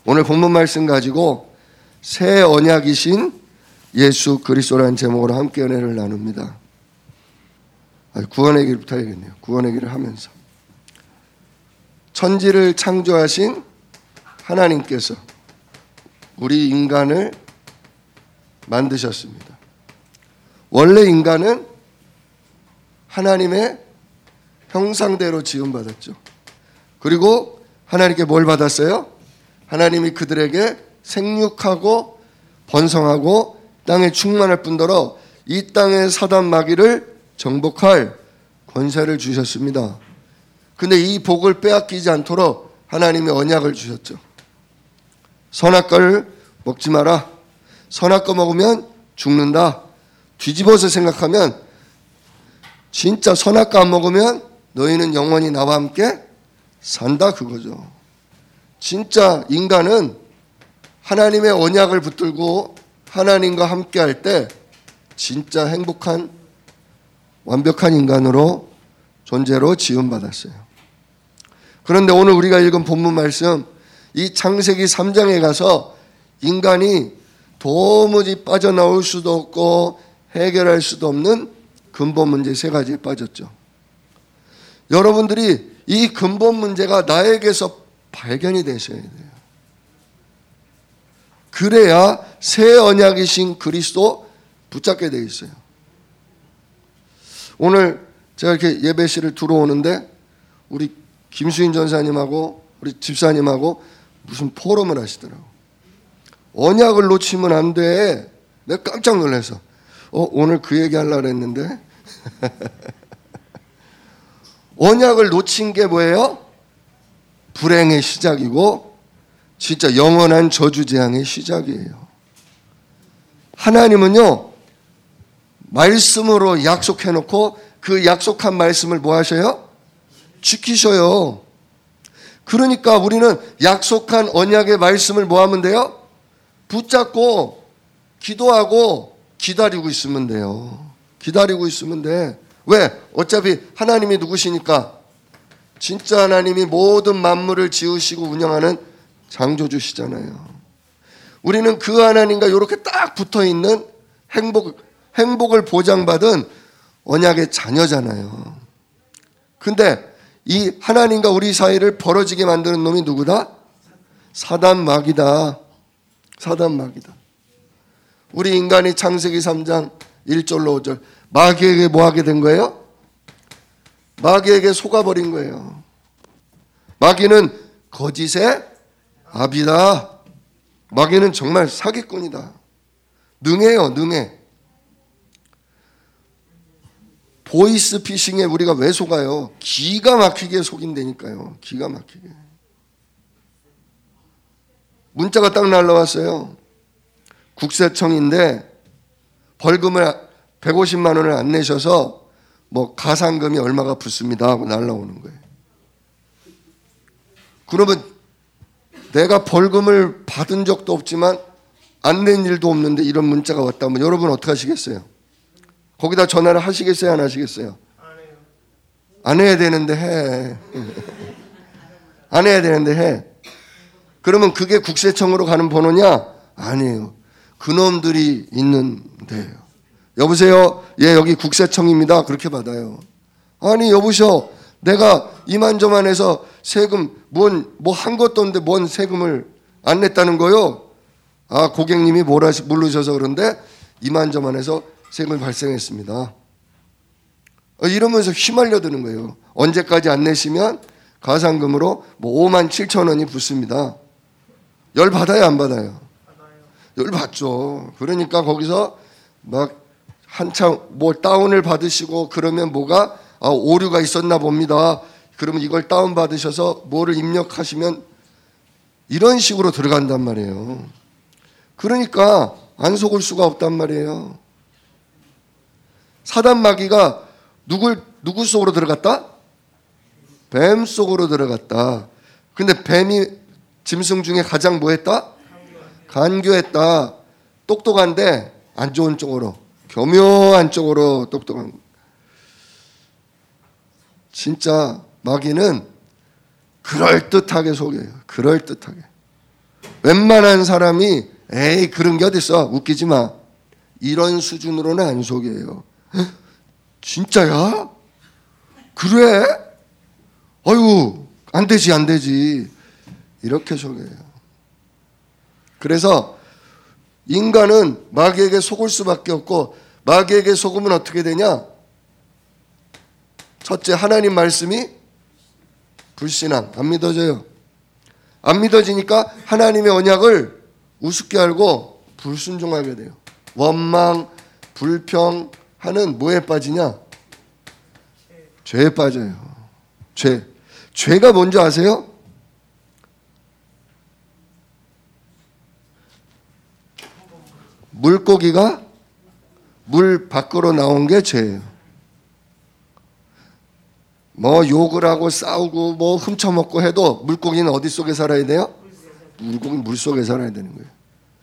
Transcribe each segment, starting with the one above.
오늘 본문 말씀 가지고 새 언약이신 예수 그리스도라는 제목으로 함께 은혜를 나눕니다. 구원의 길부터 해야겠네요. 구원의 길을 하면서 천지를 창조하신 하나님께서 우리 인간을 만드셨습니다. 원래 인간은 하나님의 형상대로 지음받았죠. 그리고 하나님께 뭘 받았어요? 하나님이 그들에게 생육하고 번성하고 땅에 충만할 뿐더러 이 땅의 사단 마귀를 정복할 권세를 주셨습니다. 근데 이 복을 빼앗기지 않도록 하나님이 언약을 주셨죠. 선악과를 먹지 마라. 선악과 먹으면 죽는다. 뒤집어서 생각하면 진짜 선악과 안 먹으면 너희는 영원히 나와 함께 산다 그거죠. 진짜 인간은 하나님의 언약을 붙들고 하나님과 함께 할 때 진짜 행복한 완벽한 인간으로 존재로 지음받았어요. 그런데 오늘 우리가 읽은 본문 말씀 이 창세기 3장에 가서 인간이 도무지 빠져나올 수도 없고 해결할 수도 없는 근본 문제 3가지에 빠졌죠. 여러분들이 이 근본 문제가 나에게서 발견이 되셔야 돼요. 그래야 새 언약이신 그리스도 붙잡게 돼 있어요. 오늘 제가 이렇게 예배실을 들어오는데 우리 김수인 전사님하고 우리 집사님하고 무슨 포럼을 하시더라고. 언약을 놓치면 안 돼. 내가 깜짝 놀라서 오늘 그 얘기 하려고 했는데 언약을 놓친 게 뭐예요? 불행의 시작이고 진짜 영원한 저주재앙의 시작이에요. 하나님은요 말씀으로 약속해놓고 그 약속한 말씀을 뭐 하셔요? 지키셔요. 그러니까 우리는 약속한 언약의 말씀을 뭐 하면 돼요? 붙잡고 기도하고 기다리고 있으면 돼요. 기다리고 있으면 돼. 왜? 어차피 하나님이 누구시니까? 진짜 하나님이 모든 만물을 지으시고 운영하는 창조주시잖아요. 우리는 그 하나님과 이렇게 딱 붙어있는 행복을 보장받은 언약의 자녀잖아요. 근데 이 하나님과 우리 사이를 벌어지게 만드는 놈이 누구다? 사단 마귀다. 사단 마귀다. 우리 인간이 창세기 3장 1절로 5절 마귀에게 뭐 하게 된 거예요? 마귀에게 속아버린 거예요. 마귀는 거짓의 아비다. 마귀는 정말 사기꾼이다. 능해요, 능해. 보이스 피싱에 우리가 왜 속아요? 기가 막히게 속인다니까요. 기가 막히게. 문자가 딱 날라왔어요. 국세청인데 벌금을 150만 원을 안 내셔서 뭐 가산금이 얼마가 붙습니다 하고 날라오는 거예요. 그러면 내가 벌금을 받은 적도 없지만 안 낸 일도 없는데 이런 문자가 왔다면 여러분 어떻게 하시겠어요? 거기다 전화를 하시겠어요? 안 하시겠어요? 안 해야 되는데 해. 안 해야 되는데 해. 그러면 그게 국세청으로 가는 번호냐? 아니에요. 그놈들이 있는 데예요. 여보세요? 예, 여기 국세청입니다. 그렇게 받아요. 아니 여보셔. 내가 이만저만해서 세금 뭐 한 것도 없는데 뭔 세금을 안 냈다는 거요? 아, 고객님이 모르셔서 그런데 이만저만해서 세금이 발생했습니다. 이러면서 휘말려드는 거예요. 언제까지 안 내시면 가산금으로 뭐 5만 7천 원이 붙습니다. 열 받아요, 안 받아요? 열 받죠. 그러니까 거기서 막 한참 뭐 다운을 받으시고 그러면 뭐가 오류가 있었나 봅니다. 그러면 이걸 다운 받으셔서 뭐를 입력하시면 이런 식으로 들어간단 말이에요. 그러니까 안 속을 수가 없단 말이에요. 사단 마귀가 누구 속으로 들어갔다? 뱀 속으로 들어갔다. 근데 뱀이 짐승 중에 가장 뭐 했다? 간교했다. 똑똑한데 안 좋은 쪽으로, 교묘한 쪽으로 똑똑한. 진짜 마귀는 그럴듯하게 속여요. 그럴듯하게. 웬만한 사람이 에이 그런 게 어딨어 웃기지 마 이런 수준으로는 안 속여요. 진짜야? 그래? 아유 안 되지 이렇게 속여요. 그래서 인간은 마귀에게 속을 수밖에 없고 마귀에게 속으면 어떻게 되냐? 첫째 하나님 말씀이 불신앙 안 믿어져요. 안 믿어지니까 하나님의 언약을 우습게 알고 불순종하게 돼요. 원망, 불평하는 뭐에 빠지냐? 죄에 빠져요. 죄가 뭔지 아세요? 물고기가 물 밖으로 나온 게 죄예요. 뭐 욕을 하고 싸우고 뭐 훔쳐먹고 해도 물고기는 어디 속에 살아야 돼요? 물고기는 물 속에 살아야 되는 거예요.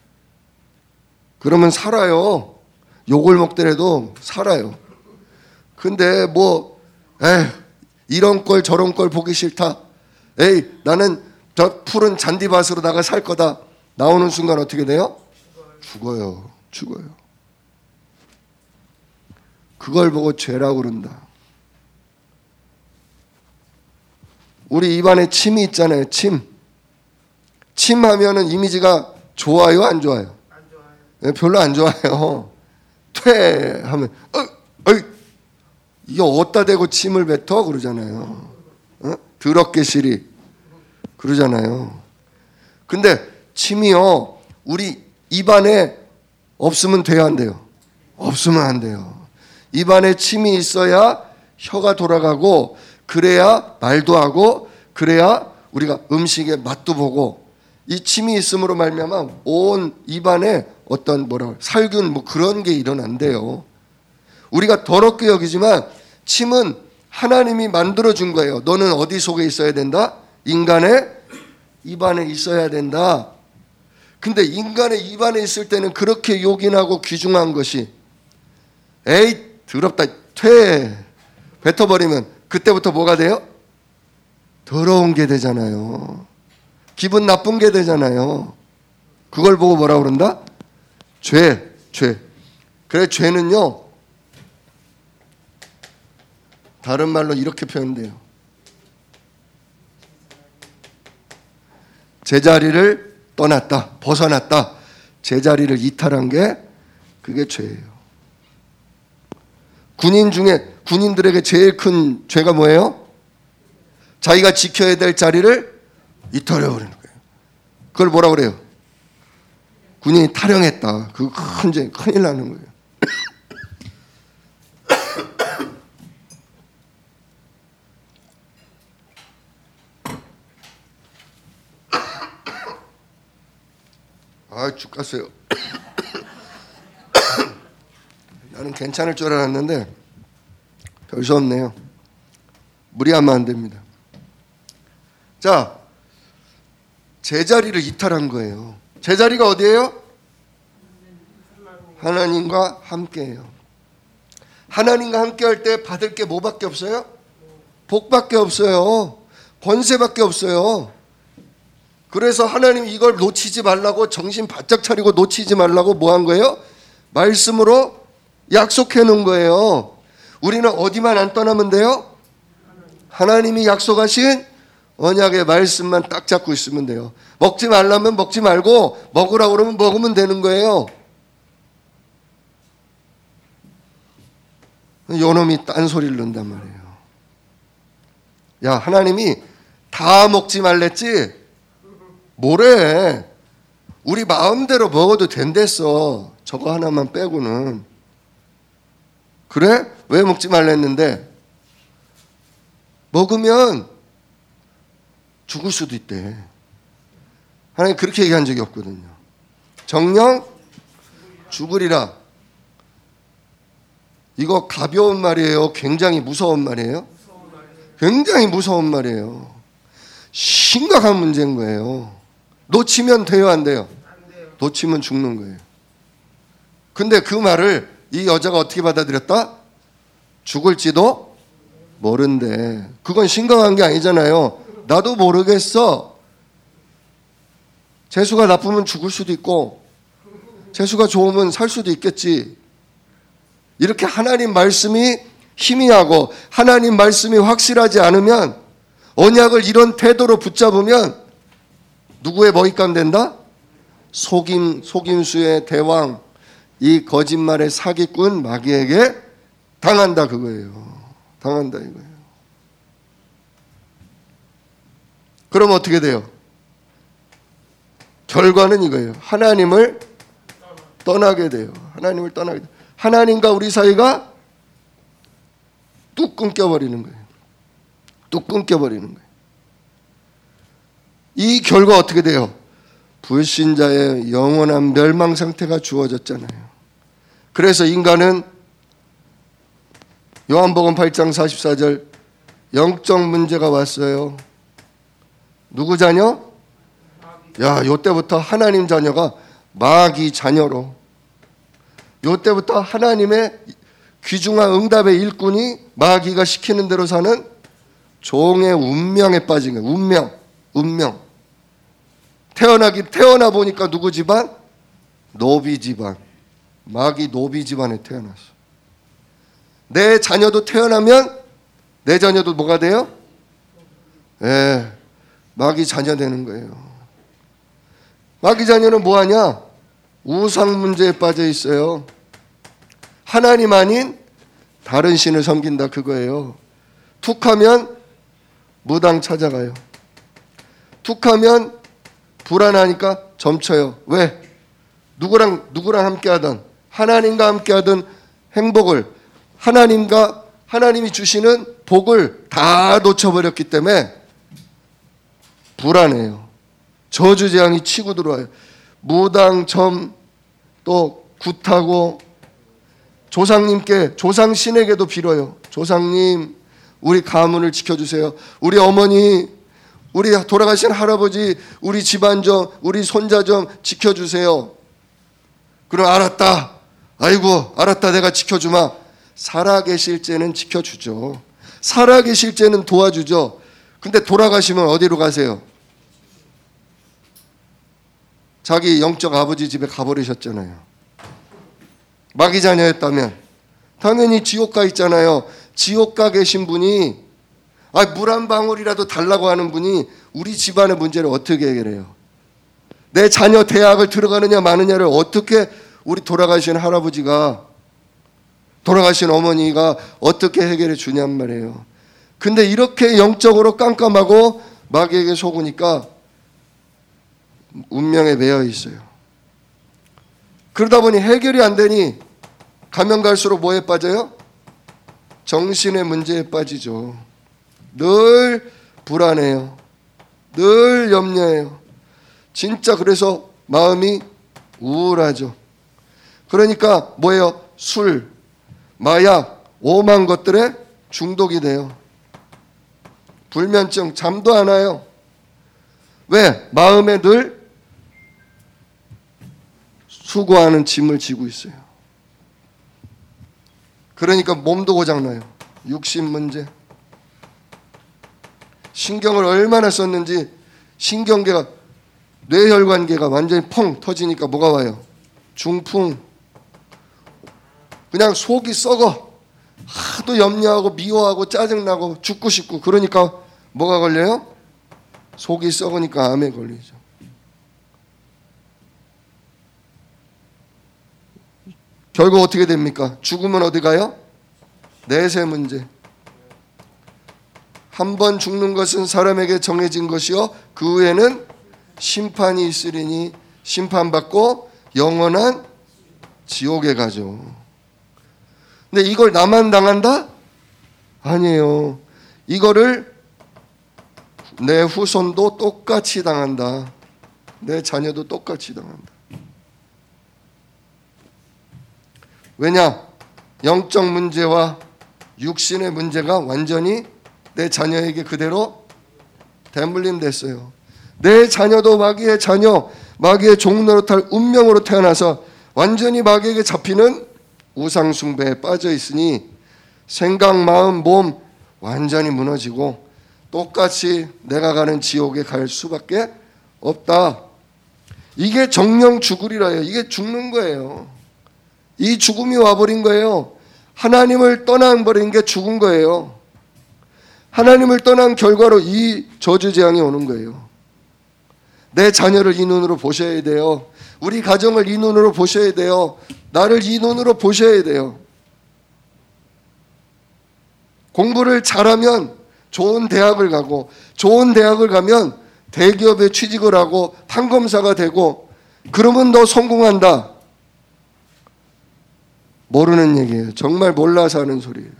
그러면 살아요. 욕을 먹더라도 살아요. 근데 뭐 이런 꼴 저런 꼴 보기 싫다. 에이 나는 저 푸른 잔디밭으로다가 살 거다. 나오는 순간 어떻게 돼요? 죽어요. 그걸 보고 죄라고 그런다. 우리 입안에 침이 있잖아요. 침 하면은 이미지가 좋아요 안 좋아요? 안 좋아요. 별로 안 좋아요. 퇴 하면 이게 어디다 대고 침을 뱉어 그러잖아요. 더럽게 시리 그러잖아요. 근데 침이요 우리 입안에 없으면 돼야 안 돼요? 없으면 안 돼요. 입안에 침이 있어야 혀가 돌아가고 그래야 말도 하고 그래야 우리가 음식의 맛도 보고 이 침이 있음으로 말미암아 온 입안에 어떤 살균 뭐 그런 게 일어난대요. 우리가 더럽게 여기지만 침은 하나님이 만들어준 거예요. 너는 어디 속에 있어야 된다? 인간의 입안에 있어야 된다. 근데 인간의 입안에 있을 때는 그렇게 요긴하고 귀중한 것이 에이 더럽다 퇴 뱉어버리면 그때부터 뭐가 돼요? 더러운 게 되잖아요. 기분 나쁜 게 되잖아요. 그걸 보고 뭐라고 그런다? 죄. 그래 죄는요 다른 말로 이렇게 표현돼요. 제자리를 떠났다, 벗어났다. 제자리를 이탈한 게 그게 죄예요. 군인들에게 제일 큰 죄가 뭐예요? 자기가 지켜야 될 자리를 이탈해버리는 거예요. 그걸 뭐라고 그래요? 군인이 탈영했다. 그거 큰일 나는 거예요. 죽겠어요. 나는 괜찮을 줄 알았는데 별 수 없네요. 무리하면 안 됩니다. 자, 제자리를 이탈한 거예요. 제자리가 어디예요? 하나님과 함께해요. 하나님과 함께할 때 받을 게 뭐밖에 없어요? 복밖에 없어요. 권세밖에 없어요. 그래서 하나님 이걸 놓치지 말라고 정신 바짝 차리고 놓치지 말라고 뭐 한 거예요? 말씀으로 약속해 놓은 거예요. 우리는 어디만 안 떠나면 돼요? 하나님이 약속하신 언약의 말씀만 딱 잡고 있으면 돼요. 먹지 말라면 먹지 말고 먹으라고 그러면 먹으면 되는 거예요. 요놈이 딴소리를 넣는단 말이에요. 야 하나님이 다 먹지 말랬지? 뭐래? 우리 마음대로 먹어도 된댔어. 저거 하나만 빼고는. 그래? 왜 먹지 말랬는데? 먹으면 죽을 수도 있대. 하나님 그렇게 얘기한 적이 없거든요. 정령 죽으리라. 이거 가벼운 말이에요? 굉장히 무서운 말이에요? 굉장히 무서운 말이에요. 심각한 문제인 거예요. 놓치면 돼요, 안 돼요? 놓치면 죽는 거예요. 근데 그 말을 이 여자가 어떻게 받아들였다? 죽을지도 모른대. 그건 심각한 게 아니잖아요. 나도 모르겠어. 재수가 나쁘면 죽을 수도 있고 재수가 좋으면 살 수도 있겠지. 이렇게 하나님 말씀이 희미하고 하나님 말씀이 확실하지 않으면, 언약을 이런 태도로 붙잡으면 누구의 먹잇감 된다? 속임수의 대왕, 이 거짓말의 사기꾼 마귀에게 당한다 그거예요. 당한다 이거예요. 그럼 어떻게 돼요? 결과는 이거예요. 하나님을 떠나게 돼요. 하나님을 떠나게 돼요. 하나님과 우리 사이가 뚝 끊겨버리는 거예요. 뚝 끊겨버리는 거예요. 이 결과 어떻게 돼요? 불신자의 영원한 멸망 상태가 주어졌잖아요. 그래서 인간은 요한복음 8장 44절 영적 문제가 왔어요. 누구 자녀? 야, 요때부터 하나님 자녀가 마귀 자녀로, 요때부터 하나님의 귀중한 응답의 일꾼이 마귀가 시키는 대로 사는 종의 운명에 빠진 거예요. 운명. 태어나 보니까 누구 집안? 노비 집안. 마귀 노비 집안에 태어났어. 내 자녀도 태어나면 내 자녀도 뭐가 돼요? 마귀 자녀 되는 거예요. 마귀 자녀는 뭐하냐? 우상 문제에 빠져 있어요. 하나님 아닌 다른 신을 섬긴다 그거예요. 툭하면 무당 찾아가요. 툭하면 불안하니까 점쳐요. 왜? 누구랑 함께하던, 하나님과 함께하던 행복을, 하나님이 주시는 복을 다 놓쳐버렸기 때문에 불안해요. 저주재앙이 치고 들어와요. 무당, 점, 또 굿하고 조상신에게도 빌어요. 조상님, 우리 가문을 지켜주세요. 우리 어머니, 우리 돌아가신 할아버지, 우리 집안 좀, 우리 손자 좀 지켜주세요. 그럼 알았다. 아이고, 알았다. 내가 지켜주마. 살아계실 때는 지켜주죠. 살아계실 때는 도와주죠. 근데 돌아가시면 어디로 가세요? 자기 영적 아버지 집에 가버리셨잖아요. 마귀 자녀였다면 당연히 지옥 가 있잖아요. 지옥 가 계신 분이 물 한 방울이라도 달라고 하는 분이 우리 집안의 문제를 어떻게 해결해요? 내 자녀 대학을 들어가느냐 마느냐를 어떻게 우리 돌아가신 할아버지가, 돌아가신 어머니가 어떻게 해결해 주냔 말이에요. 근데 이렇게 영적으로 깜깜하고 마귀에게 속으니까 운명에 매여 있어요. 그러다 보니 해결이 안 되니 가면 갈수록 뭐에 빠져요? 정신의 문제에 빠지죠. 늘 불안해요. 늘 염려해요. 진짜 그래서 마음이 우울하죠. 그러니까 뭐예요? 술, 마약, 오만 것들에 중독이 돼요. 불면증, 잠도 안 와요. 왜? 마음에 늘 수고하는 짐을 지고 있어요. 그러니까 몸도 고장나요. 육신 문제. 신경을 얼마나 썼는지 신경계가, 뇌혈관계가 완전히 펑 터지니까 뭐가 와요? 중풍. 그냥 속이 썩어. 하도 염려하고 미워하고 짜증나고 죽고 싶고, 그러니까 뭐가 걸려요? 속이 썩으니까 암에 걸리죠. 결국 어떻게 됩니까? 죽으면 어디 가요? 내세 문제. 한 번 죽는 것은 사람에게 정해진 것이요 그 후에는 심판이 있으리니 심판받고 영원한 지옥에 가죠. 근데 이걸 나만 당한다? 아니에요. 이거를 내 후손도 똑같이 당한다. 내 자녀도 똑같이 당한다. 왜냐? 영적 문제와 육신의 문제가 완전히 내 자녀에게 그대로 대물림됐어요. 내 자녀도 마귀의 자녀, 마귀의 종 노릇할 운명으로 태어나서 완전히 마귀에게 잡히는 우상 숭배에 빠져 있으니 생각, 마음, 몸 완전히 무너지고 똑같이 내가 가는 지옥에 갈 수밖에 없다. 이게 정령 죽으리라요. 이게 죽는 거예요. 이 죽음이 와버린 거예요. 하나님을 떠나버린 게 죽은 거예요. 하나님을 떠난 결과로 이 저주재앙이 오는 거예요. 내 자녀를 이 눈으로 보셔야 돼요. 우리 가정을 이 눈으로 보셔야 돼요. 나를 이 눈으로 보셔야 돼요. 공부를 잘하면 좋은 대학을 가고, 좋은 대학을 가면 대기업에 취직을 하고 판검사가 되고, 그러면 너 성공한다. 모르는 얘기예요. 정말 몰라서 하는 소리예요.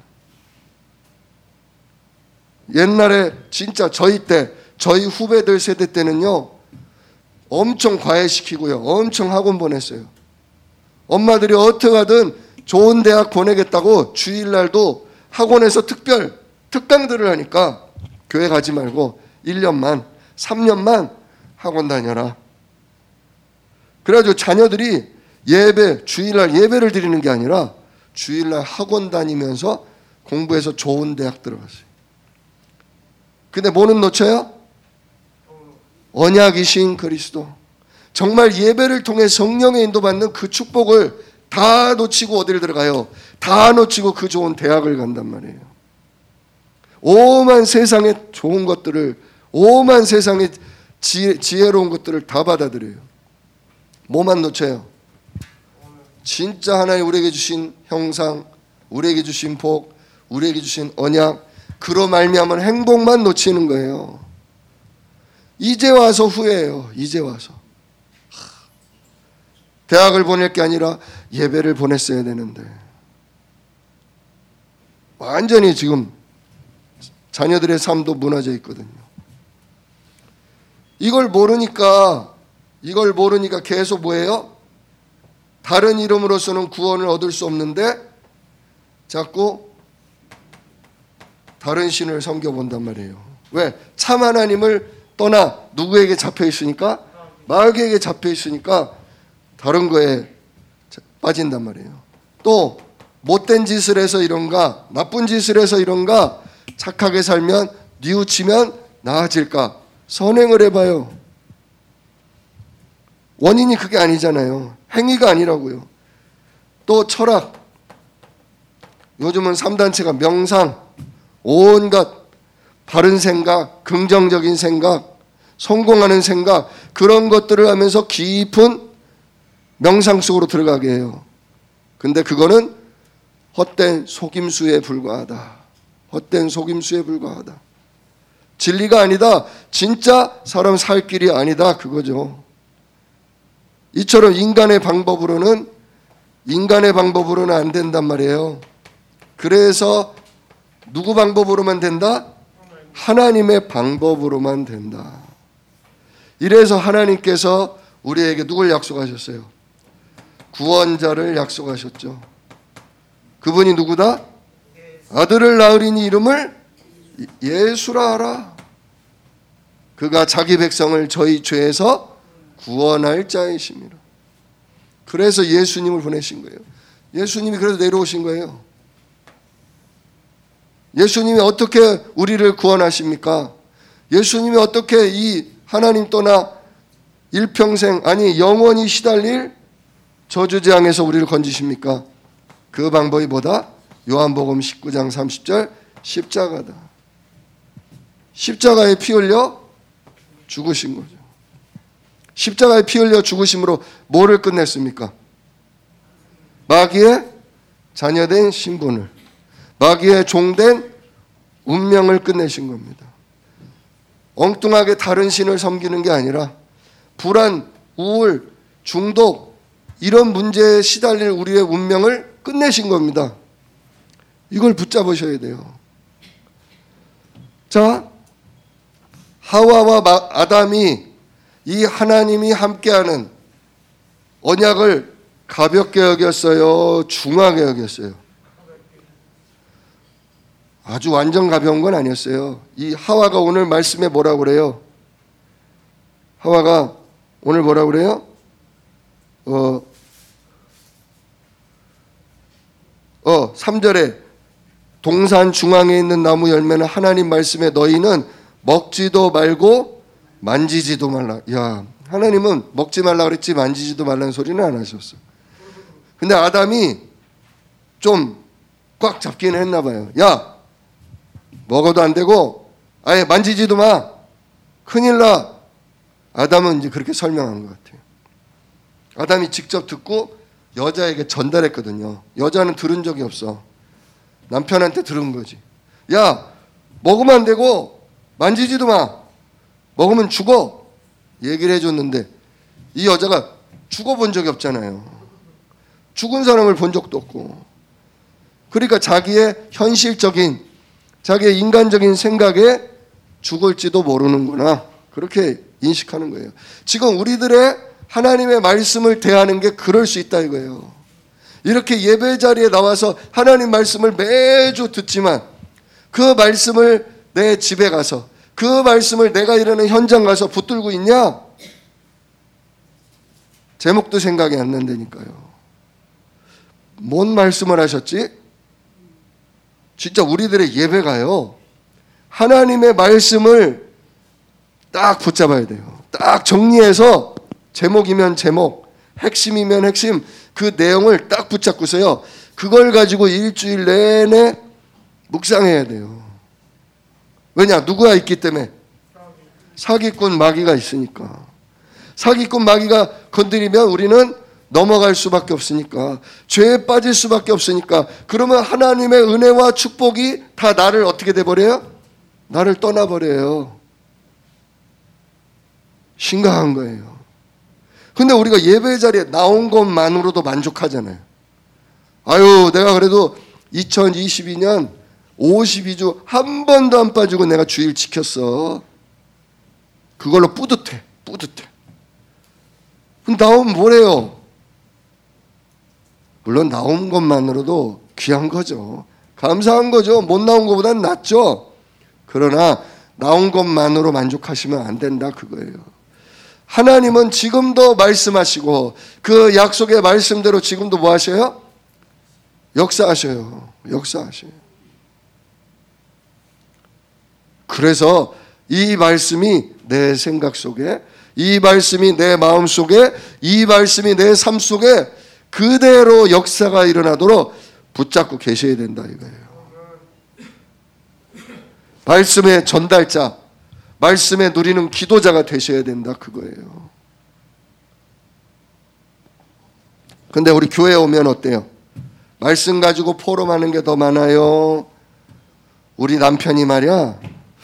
옛날에 진짜 저희 때, 저희 후배들 세대 때는요, 엄청 과외시키고요, 엄청 학원 보냈어요. 엄마들이 어떻게 하든 좋은 대학 보내겠다고 주일날도 학원에서 특강들을 하니까 교회 가지 말고 1년만, 3년만 학원 다녀라. 그래가지고 자녀들이 주일날 예배를 드리는 게 아니라 주일날 학원 다니면서 공부해서 좋은 대학 들어갔어요. 근데 뭐는 놓쳐요? 언약이신 그리스도. 정말 예배를 통해 성령의 인도받는 그 축복을 다 놓치고 어디를 들어가요? 다 놓치고 그 좋은 대학을 간단 말이에요. 오만 세상의 좋은 것들을, 오만 세상의 지혜로운 것들을 다 받아들여요. 뭐만 놓쳐요? 진짜 하나님 우리에게 주신 형상, 우리에게 주신 복, 우리에게 주신 언약, 그로 말미암은 행복만 놓치는 거예요. 이제 와서 후회해요. 이제 와서. 대학을 보낼 게 아니라 예배를 보냈어야 되는데. 완전히 지금 자녀들의 삶도 무너져 있거든요. 이걸 모르니까 계속 뭐예요? 다른 이름으로서는 구원을 얻을 수 없는데 자꾸 다른 신을 섬겨본단 말이에요. 왜? 참 하나님을 떠나 누구에게 잡혀 있으니까? 마귀에게 잡혀 있으니까 다른 거에 빠진단 말이에요. 또 못된 짓을 해서 이런가, 나쁜 짓을 해서 이런가, 착하게 살면 뉘우치면 나아질까? 선행을 해봐요. 원인이 그게 아니잖아요. 행위가 아니라고요. 또 철학. 요즘은 3단체가 명상, 온갖 바른 생각, 긍정적인 생각, 성공하는 생각, 그런 것들을 하면서 깊은 명상 속으로 들어가게 해요. 근데 그거는 헛된 속임수에 불과하다. 헛된 속임수에 불과하다. 진리가 아니다. 진짜 사람 살 길이 아니다. 그거죠. 이처럼 인간의 방법으로는 안 된단 말이에요. 그래서 누구 방법으로만 된다? 하나님의 방법으로만 된다. 이래서 하나님께서 우리에게 누굴 약속하셨어요? 구원자를 약속하셨죠. 그분이 누구다? 아들을 낳으리니 이름을 예수라 하라. 그가 자기 백성을 저희 죄에서 구원할 자이십니다. 그래서 예수님을 보내신 거예요. 예수님이 그래서 내려오신 거예요. 예수님이 어떻게 우리를 구원하십니까? 예수님이 어떻게 이 하나님 떠나 일평생, 아니 영원히 시달릴 저주재앙에서 우리를 건지십니까? 그 방법이 뭐다? 요한복음 19장 30절 십자가다. 십자가에 피 흘려 죽으신 거죠. 십자가에 피 흘려 죽으심으로 뭐를 끝냈습니까? 마귀의 자녀된 신분을, 마귀의 종된 운명을 끝내신 겁니다. 엉뚱하게 다른 신을 섬기는 게 아니라 불안, 우울, 중독 이런 문제에 시달릴 우리의 운명을 끝내신 겁니다. 이걸 붙잡으셔야 돼요. 자, 하와와 아담이 이 하나님이 함께하는 언약을 가볍게 여겼어요? 중하게 여겼어요? 아주 완전 가벼운 건 아니었어요. 이 하와가 오늘 말씀에 뭐라고 그래요? 하와가 오늘 뭐라고 그래요? 3절에 동산 중앙에 있는 나무 열매는 하나님 말씀에 너희는 먹지도 말고 만지지도 말라. 야, 하나님은 먹지 말라 그랬지 만지지도 말라는 소리는 안 하셨어. 근데 아담이 좀 꽉 잡기는 했나 봐요. 야, 먹어도 안 되고 아예 만지지도 마. 큰일 나. 아담은 이제 그렇게 설명한 것 같아요. 아담이 직접 듣고 여자에게 전달했거든요. 여자는 들은 적이 없어. 남편한테 들은 거지. 야, 먹으면 안 되고 만지지도 마. 먹으면 죽어. 얘기를 해줬는데 이 여자가 죽어본 적이 없잖아요. 죽은 사람을 본 적도 없고. 그러니까 자기의 현실적인, 자기의 인간적인 생각에 죽을지도 모르는구나. 그렇게 인식하는 거예요. 지금 우리들의 하나님의 말씀을 대하는 게 그럴 수 있다 이거예요. 이렇게 예배 자리에 나와서 하나님 말씀을 매주 듣지만 그 말씀을 내 집에 가서 그 말씀을 내가 일하는 현장 가서 붙들고 있냐? 제목도 생각이 안 난다니까요. 뭔 말씀을 하셨지? 진짜 우리들의 예배가요. 하나님의 말씀을 딱 붙잡아야 돼요. 딱 정리해서 제목이면 제목, 핵심이면 핵심, 그 내용을 딱 붙잡고서요. 그걸 가지고 일주일 내내 묵상해야 돼요. 왜냐? 누구가 있기 때문에? 사기꾼 마귀가 있으니까. 사기꾼 마귀가 건드리면 우리는 넘어갈 수밖에 없으니까. 죄에 빠질 수밖에 없으니까. 그러면 하나님의 은혜와 축복이 다 나를 어떻게 돼버려요? 나를 떠나버려요. 심각한 거예요. 근데 우리가 예배 자리에 나온 것만으로도 만족하잖아요. 아유, 내가 그래도 2022년 52주 한 번도 안 빠지고 내가 주일 지켰어. 그걸로 뿌듯해. 그럼 나오면 뭐래요? 물론 나온 것만으로도 귀한 거죠. 감사한 거죠. 못 나온 것보단 낫죠. 그러나 나온 것만으로 만족하시면 안 된다 그거예요. 하나님은 지금도 말씀하시고 그 약속의 말씀대로 지금도 뭐 하셔요? 역사하셔요. 그래서 이 말씀이 내 생각 속에, 이 말씀이 내 마음 속에, 이 말씀이 내 삶 속에 그대로 역사가 일어나도록 붙잡고 계셔야 된다 이거예요. 말씀의 전달자, 말씀에 누리는 기도자가 되셔야 된다 그거예요. 근데 우리 교회에 오면 어때요? 말씀 가지고 포럼하는 게 더 많아요. 우리 남편이 말이야,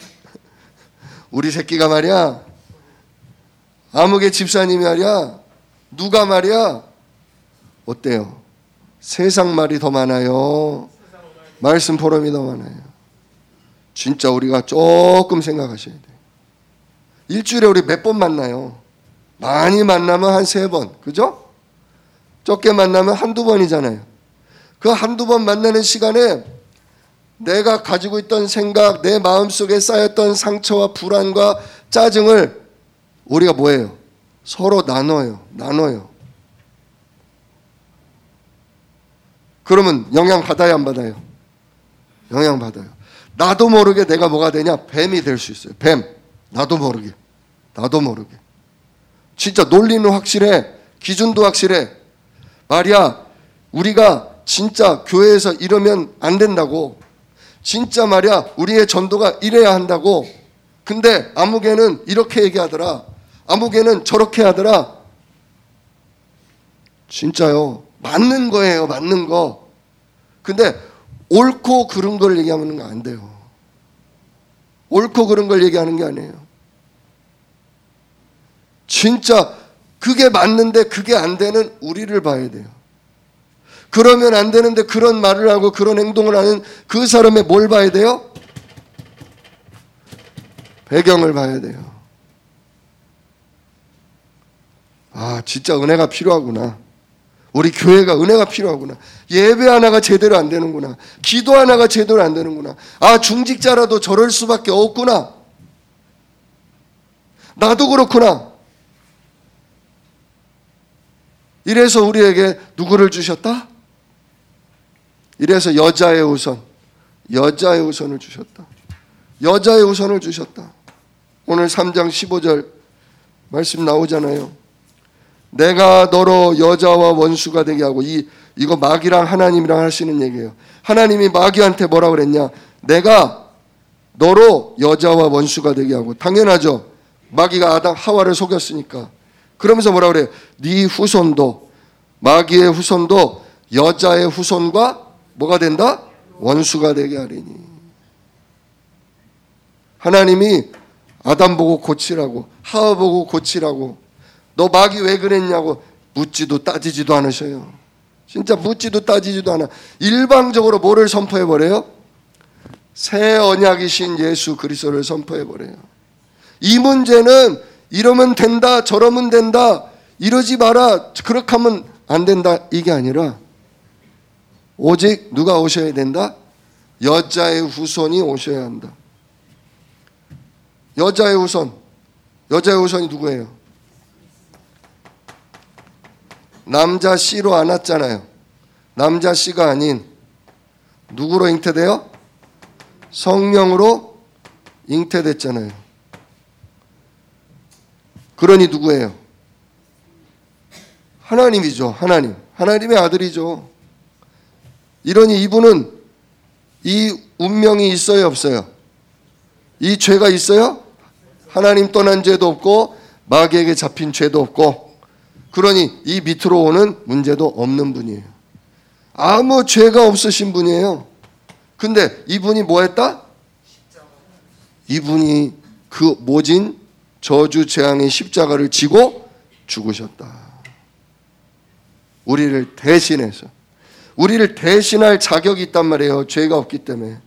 우리 새끼가 말이야, 아무개 집사님이 말이야, 누가 말이야, 어때요? 세상 말이 더 많아요. 말씀 포럼이 더 많아요. 진짜 우리가 조금 생각하셔야 돼요. 일주일에 우리 몇 번 만나요? 많이 만나면 한 3번, 그죠? 적게 만나면 한두 번이잖아요. 그 한두 번 만나는 시간에 내가 가지고 있던 생각, 내 마음속에 쌓였던 상처와 불안과 짜증을 우리가 뭐예요? 서로 나눠요. 그러면 영향 받아요, 안 받아요? 영향 받아요. 나도 모르게 내가 뭐가 되냐? 뱀이 될 수 있어요. 뱀. 나도 모르게. 진짜 논리는 확실해. 기준도 확실해. 말이야, 우리가 진짜 교회에서 이러면 안 된다고. 진짜 말이야, 우리의 전도가 이래야 한다고. 근데 아무개는 이렇게 얘기하더라. 아무개는 저렇게 하더라. 진짜요. 맞는 거예요. 맞는 거. 근데 옳고 그른 걸 얘기하면 안 돼요. 옳고 그른 걸 얘기하는 게 아니에요. 진짜 그게 맞는데 그게 안 되는 우리를 봐야 돼요. 그러면 안 되는데 그런 말을 하고 그런 행동을 하는 그 사람의 뭘 봐야 돼요? 배경을 봐야 돼요. 아, 진짜 은혜가 필요하구나. 우리 교회가 은혜가 필요하구나. 예배 하나가 제대로 안 되는구나. 기도 하나가 제대로 안 되는구나. 아, 중직자라도 저럴 수밖에 없구나. 나도 그렇구나. 이래서 우리에게 누구를 주셨다? 이래서 여자의 우선을 주셨다. 오늘 3장 15절 말씀 나오잖아요. 내가 너로 여자와 원수가 되게 하고, 이거 마귀랑 하나님이랑 하시는 얘기예요. 하나님이 마귀한테 뭐라 그랬냐? 내가 너로 여자와 원수가 되게 하고. 당연하죠. 마귀가 아담 하와를 속였으니까. 그러면서 뭐라 그래요? 네 후손도, 마귀의 후손도 여자의 후손과 뭐가 된다? 원수가 되게 하리니. 하나님이 아담 보고 고치라고, 하와 보고 고치라고, 너 마귀 왜 그랬냐고 묻지도 따지지도 않으셔요. 진짜 묻지도 따지지도 않아. 일방적으로 뭐를 선포해버려요? 새 언약이신 예수 그리스도를 선포해버려요. 이 문제는 이러면 된다, 저러면 된다, 이러지 마라, 그렇게 하면 안 된다, 이게 아니라 오직 누가 오셔야 된다? 여자의 후손이 오셔야 한다. 여자의 후손이 누구예요? 남자 씨로 안 왔잖아요. 남자 씨가 아닌 누구로 잉태돼요? 성령으로 잉태됐잖아요. 그러니 누구예요? 하나님이죠. 하나님의 아들이죠. 이러니 이분은 이 운명이 있어요, 없어요? 이 죄가 있어요? 하나님 떠난 죄도 없고 마귀에게 잡힌 죄도 없고, 그러니 이 밑으로 오는 문제도 없는 분이에요. 아무 죄가 없으신 분이에요. 근데 이분이 뭐 했다? 이분이 그 모진 저주 재앙의 십자가를 지고 죽으셨다. 우리를 대신해서. 우리를 대신할 자격이 있단 말이에요. 죄가 없기 때문에.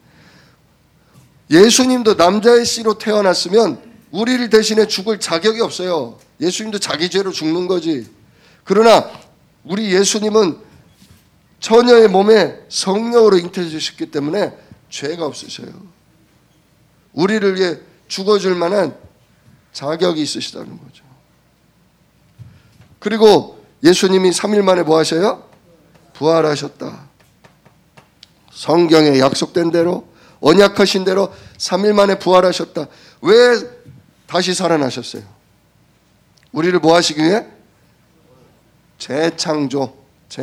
예수님도 남자의 씨로 태어났으면 우리를 대신해 죽을 자격이 없어요. 예수님도 자기 죄로 죽는 거지. 그러나 우리 예수님은 처녀의 몸에 성령으로 잉태되셨기 때문에 죄가 없으셔요. 우리를 위해 죽어줄 만한 자격이 있으시다는 거죠. 그리고 예수님이 3일 만에 뭐 하셔요? 부활하셨다. 성경에 약속된 대로, 언약하신 대로 3일 만에 부활하셨다. 왜 다시 살아나셨어요? 우리를 뭐 하시기 위해? 재창조.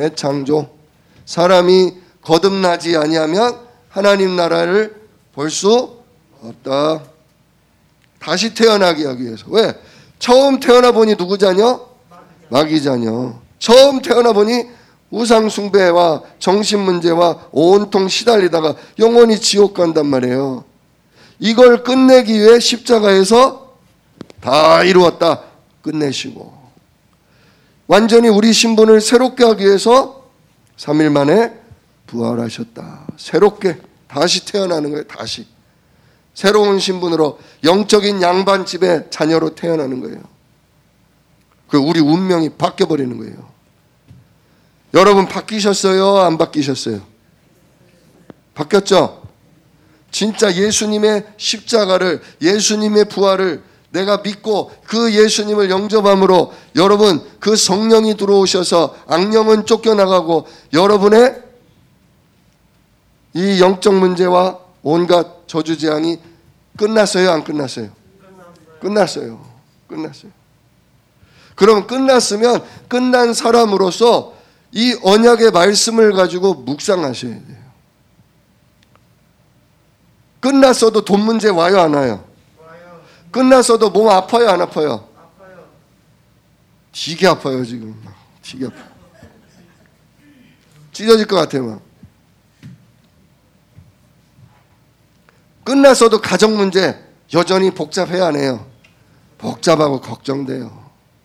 사람이 거듭나지 아니하면 하나님 나라를 볼 수 없다. 다시 태어나게 하기 위해서. 왜? 처음 태어나 보니 누구 자녀? 마귀 자녀. 처음 태어나 보니 우상 숭배와 정신 문제와 온통 시달리다가 영원히 지옥 간단 말이에요. 이걸 끝내기 위해 십자가에서 다 이루었다. 끝내시고 완전히 우리 신분을 새롭게 하기 위해서 3일 만에 부활하셨다. 새롭게 다시 태어나는 거예요. 다시 새로운 신분으로 영적인 양반집의 자녀로 태어나는 거예요. 그 우리 운명이 바뀌어버리는 거예요. 여러분 바뀌셨어요? 안 바뀌셨어요? 바뀌었죠? 진짜 예수님의 십자가를, 예수님의 부활을 내가 믿고 그 예수님을 영접함으로 여러분 그 성령이 들어오셔서 악령은 쫓겨나가고 여러분의 이 영적 문제와 온갖 저주재앙이 끝났어요? 안 끝났어요? 끝났어요. 그럼 끝났으면 끝난 사람으로서 이 언약의 말씀을 가지고 묵상하셔야 돼요. 끝났어도 돈 문제 와요, 안 와요? 끝났어도 몸 아파요, 안 아파요? 되게 아파요, 지금. 되게 아파요. 찢어질 것 같아요, 막. 끝났어도 가정 문제 여전히 복잡해요, 안 해요? 복잡하고 걱정돼요.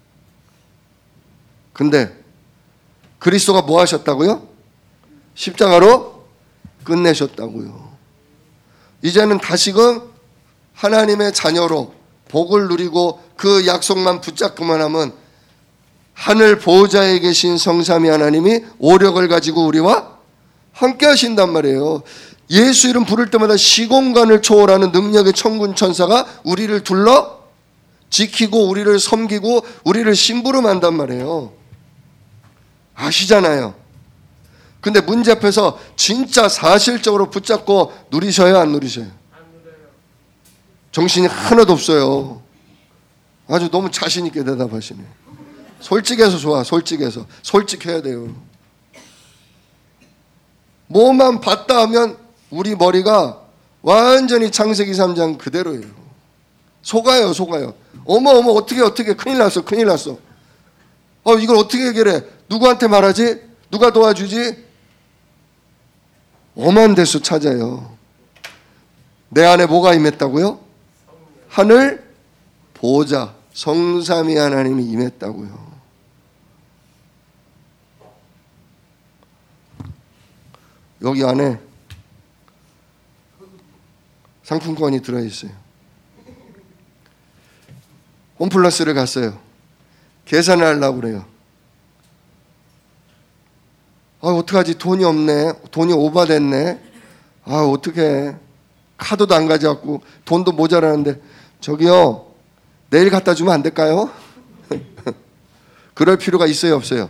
근데 그리스도가 뭐 하셨다고요? 십자가로 끝내셨다고요. 이제는 다시금 하나님의 자녀로 복을 누리고 그 약속만 붙잡고만 하면 하늘 보호자에 계신 성삼위 하나님이 오력을 가지고 우리와 함께 하신단 말이에요. 예수 이름 부를 때마다 시공간을 초월하는 능력의 천군 천사가 우리를 둘러 지키고 우리를 섬기고 우리를 심부름한단 말이에요. 아시잖아요. 근데 문제 앞에서 진짜 사실적으로 붙잡고 누리셔요, 안 누리셔요? 정신이 하나도 없어요. 아주 너무 자신 있게 대답하시네. 솔직해서 좋아. 솔직해서. 솔직해야 돼요. 뭐만 봤다 하면 우리 머리가 완전히 창세기 3장 그대로예요. 속아요. 어머 어떻게 큰일 났어. 이걸 어떻게 해결해? 누구한테 말하지? 누가 도와주지? 엄한 데서 찾아요. 내 안에 뭐가 임했다고요? 하늘 보좌, 성삼위 하나님이 임했다고요. 여기 안에 상품권이 들어있어요. 홈플러스를 갔어요. 계산을 하려고 그래요. 어떡하지? 돈이 없네. 돈이 오버됐네. 어떡해. 카드도 안 가져왔고 돈도 모자라는데 저기요. 내일 갖다 주면 안 될까요? 그럴 필요가 있어요, 없어요?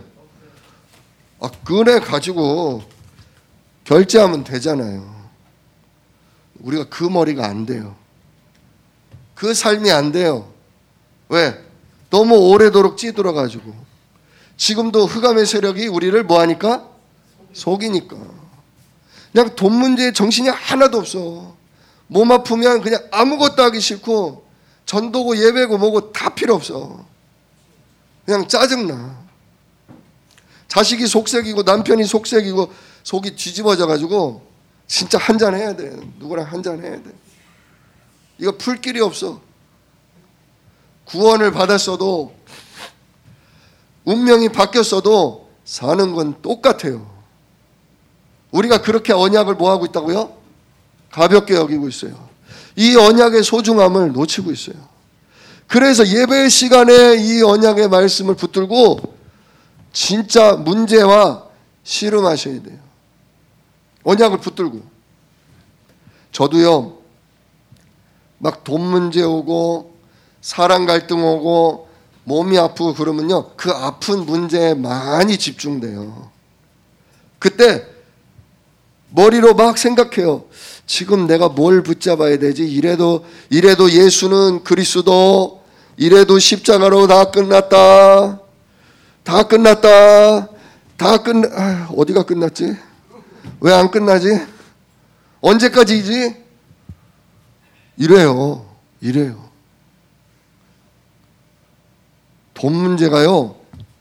그래 가지고 결제하면 되잖아요. 우리가 그 머리가 안 돼요. 그 삶이 안 돼요. 왜? 너무 오래도록 찌들어가지고. 지금도 흑암의 세력이 우리를 뭐하니까? 속이니까. 그냥 돈 문제에 정신이 하나도 없어. 몸 아프면 그냥 아무것도 하기 싫고 전도고 예배고 뭐고 다 필요 없어. 그냥 짜증나. 자식이 속색이고 남편이 속색이고 속이 뒤집어져가지고 진짜 한잔 해야 돼. 누구랑 한잔 해야 돼. 이거 풀 길이 없어. 구원을 받았어도 운명이 바뀌었어도 사는 건 똑같아요. 우리가 그렇게 언약을 뭐하고 있다고요? 가볍게 여기고 있어요. 이 언약의 소중함을 놓치고 있어요. 그래서 예배 시간에 이 언약의 말씀을 붙들고 진짜 문제와 씨름하셔야 돼요. 언약을 붙들고. 저도요, 막 돈 문제 오고 사랑 갈등 오고 몸이 아프고 그러면요, 그 아픈 문제에 많이 집중돼요. 그때 머리로 막 생각해요. 지금 내가 뭘 붙잡아야 되지? 이래도 예수는 그리스도, 이래도 십자가로 다 끝났다. 어디가 끝났지? 왜 안 끝나지? 언제까지이지? 이래요. 돈 문제가요,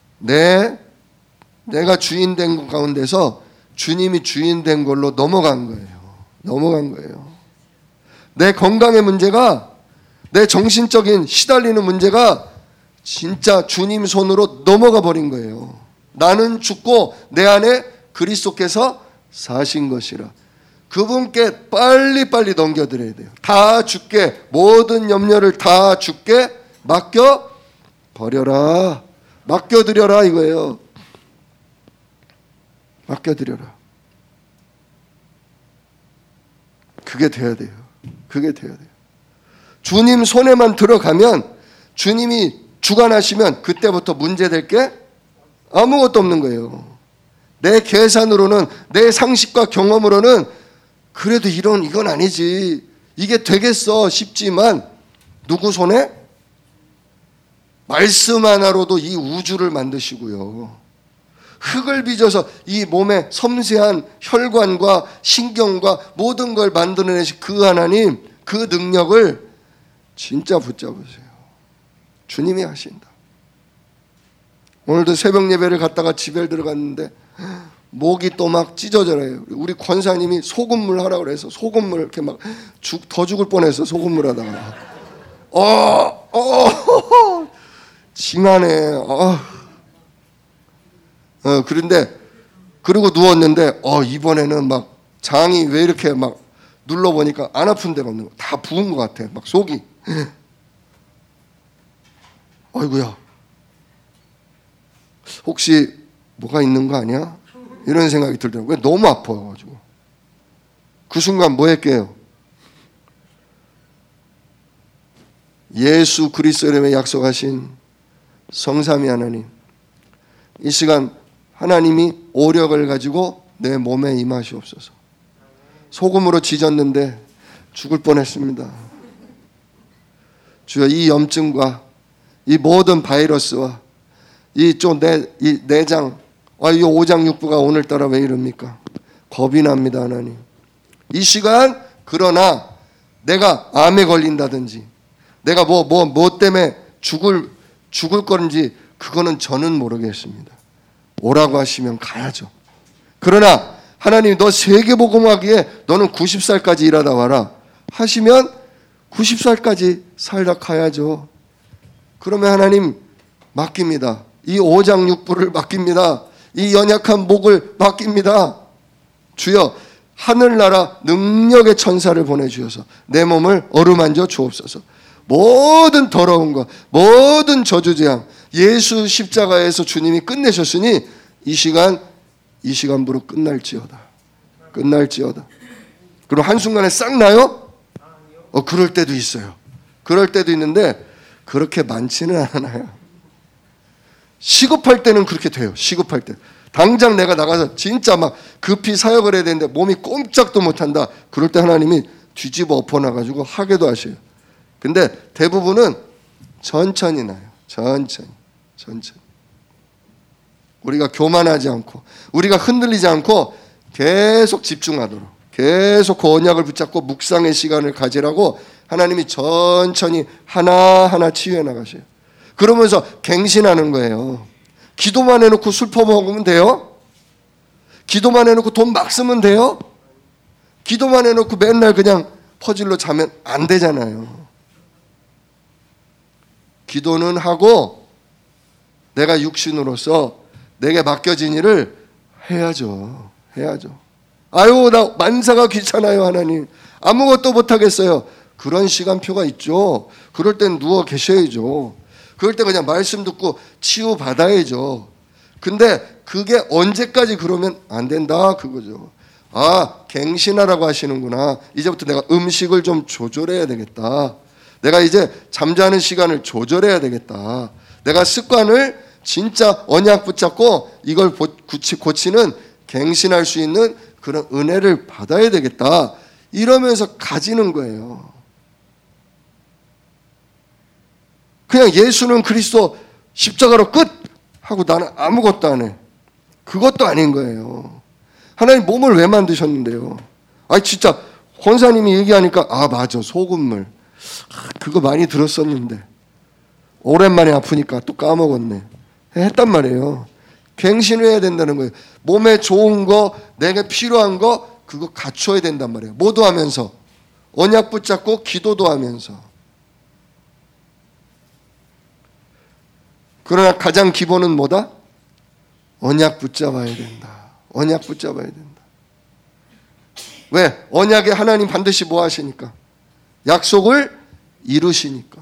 내가 주인 된 것 가운데서 주님이 주인 된 걸로 넘어간 거예요. 내 건강의 문제가, 내 정신적인 시달리는 문제가 진짜 주님 손으로 넘어가 버린 거예요. 나는 죽고 내 안에 그리스도께서 사신 것이라. 그분께 빨리빨리 넘겨드려야 돼요. 다 주께, 모든 염려를 다 주께 맡겨버려라. 맡겨드려라 이거예요. 맡겨드려라. 그게 돼야 돼요. 주님 손에만 들어가면, 주님이 주관하시면 그때부터 문제될 게 아무것도 없는 거예요. 내 계산으로는, 내 상식과 경험으로는 그래도 이건 아니지, 이게 되겠어 싶지만 누구 손에? 말씀 하나로도 이 우주를 만드시고요, 흙을 빚어서 이 몸의 섬세한 혈관과 신경과 모든 걸 만들어내신 그 하나님, 그 능력을 진짜 붙잡으세요. 주님이 하신다. 오늘도 새벽 예배를 갔다가 집에 들어갔는데 목이 또 막 찢어져요. 우리 권사님이 소금물 하라고 그래서 소금물 이렇게 막 더 죽을 뻔했어. 소금물 하다가 징하네. 그런데 그리고 누웠는데 이번에는 막 장이 왜 이렇게 막 눌러보니까 안 아픈 데가 없는 거, 다 부은 것 같아. 막 속이. 아이고야, 혹시 뭐가 있는 거 아니야? 이런 생각이 들더라고요. 너무 아파가지고. 그 순간 뭐 했게요? 예수 그리스도 이름에 약속하신 성삼위 하나님, 이 시간 하나님이 오력을 가지고 내 몸에 임하시옵소서. 소금으로 지졌는데 죽을 뻔했습니다. 주여, 이 염증과 이 모든 바이러스와 이 내장, 이 오장육부가 오늘따라 왜 이럽니까? 겁이 납니다, 하나님. 이 시간, 그러나 내가 암에 걸린다든지 내가 뭐 때문에 죽을 건지 그거는 저는 모르겠습니다. 오라고 하시면 가야죠. 그러나 하나님, 너 세계복음하기에 너는 90살까지 일하다 와라 하시면 90살까지 살다 가야죠. 그러면 하나님 맡깁니다. 이 오장육부를 맡깁니다. 이 연약한 목을 맡깁니다. 주여, 하늘나라 능력의 천사를 보내주셔서 내 몸을 어루만져 주옵소서. 모든 더러운 것, 모든 저주재앙, 예수 십자가에서 주님이 끝내셨으니 이 시간부로 끝날지어다. 그럼 한순간에 싹 나요? 그럴 때도 있어요. 그럴 때도 있는데 그렇게 많지는 않아요. 시급할 때는 그렇게 돼요. 시급할 때. 당장 내가 나가서 진짜 막 급히 사역을 해야 되는데 몸이 꼼짝도 못한다. 그럴 때 하나님이 뒤집어 엎어놔가지고 하게도 하셔요. 근데 대부분은 천천히 나요. 천천히. 우리가 교만하지 않고, 우리가 흔들리지 않고 계속 집중하도록, 계속 그 언약을 붙잡고 묵상의 시간을 가지라고 하나님이 천천히 하나하나 치유해 나가셔요. 그러면서 갱신하는 거예요. 기도만 해놓고 술 퍼먹으면 돼요? 기도만 해놓고 돈 막 쓰면 돼요? 기도만 해놓고 맨날 그냥 퍼즐로 자면 안 되잖아요. 기도는 하고 내가 육신으로서 내게 맡겨진 일을 해야죠. 아유, 나 만사가 귀찮아요, 하나님. 아무것도 못하겠어요. 그런 시간표가 있죠. 그럴 땐 누워 계셔야죠. 그럴 때 그냥 말씀 듣고 치유받아야죠. 근데 그게 언제까지 그러면 안 된다, 그거죠. 갱신하라고 하시는구나. 이제부터 내가 음식을 좀 조절해야 되겠다. 내가 이제 잠자는 시간을 조절해야 되겠다. 내가 습관을 진짜 언약 붙잡고 이걸 고치는, 갱신할 수 있는 그런 은혜를 받아야 되겠다. 이러면서 가지는 거예요. 그냥 예수는 그리스도 십자가로 끝! 하고 나는 아무것도 안 해. 그것도 아닌 거예요. 하나님 몸을 왜 만드셨는데요? 진짜 권사님이 얘기하니까 맞아, 소금물. 그거 많이 들었었는데 오랜만에 아프니까 또 까먹었네. 했단 말이에요. 갱신해야 된다는 거예요. 몸에 좋은 거, 내게 필요한 거, 그거 갖춰야 된단 말이에요. 모두 하면서, 언약 붙잡고 기도도 하면서. 그러나 가장 기본은 뭐다? 언약 붙잡아야 된다. 왜? 언약에 하나님 반드시 뭐 하시니까? 약속을 이루시니까.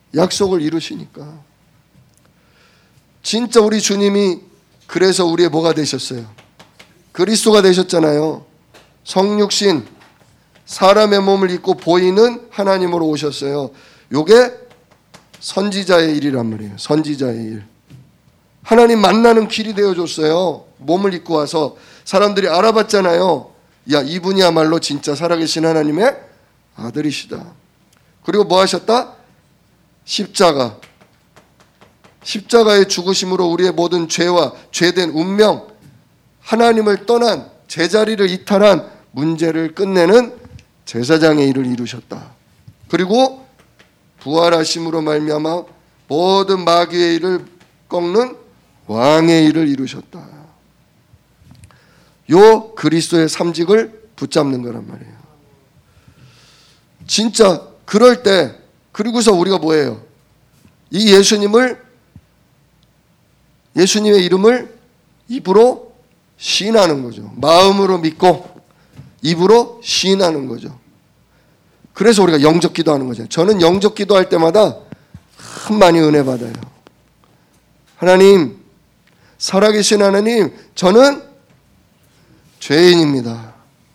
진짜 우리 주님이 그래서 우리의 뭐가 되셨어요? 그리스도가 되셨잖아요. 성육신, 사람의 몸을 입고 보이는 하나님으로 오셨어요. 요게 선지자의 일이란 말이에요. 선지자의 일. 하나님 만나는 길이 되어줬어요. 몸을 입고 와서 사람들이 알아봤잖아요. 야, 이분이야말로 진짜 살아계신 하나님의 아들이시다. 그리고 뭐 하셨다? 십자가의 죽으심으로 우리의 모든 죄와 죄된 운명, 하나님을 떠난 제자리를 이탈한 문제를 끝내는 제사장의 일을 이루셨다. 그리고 부활하심으로 말미암아 모든 마귀의 일을 꺾는 왕의 일을 이루셨다. 요 그리스도의 삼직을 붙잡는 거란 말이에요. 진짜 그럴 때, 그리고서 우리가 뭐예요? 이 예수님의 이름을 입으로 시인하는 거죠. 마음으로 믿고 입으로 시인하는 거죠. 그래서 우리가 영접 기도하는 거죠. 저는 영접 기도할 때마다 참 많이 은혜 받아요. 하나님, 살아계신 하나님, 저는 죄인입니다.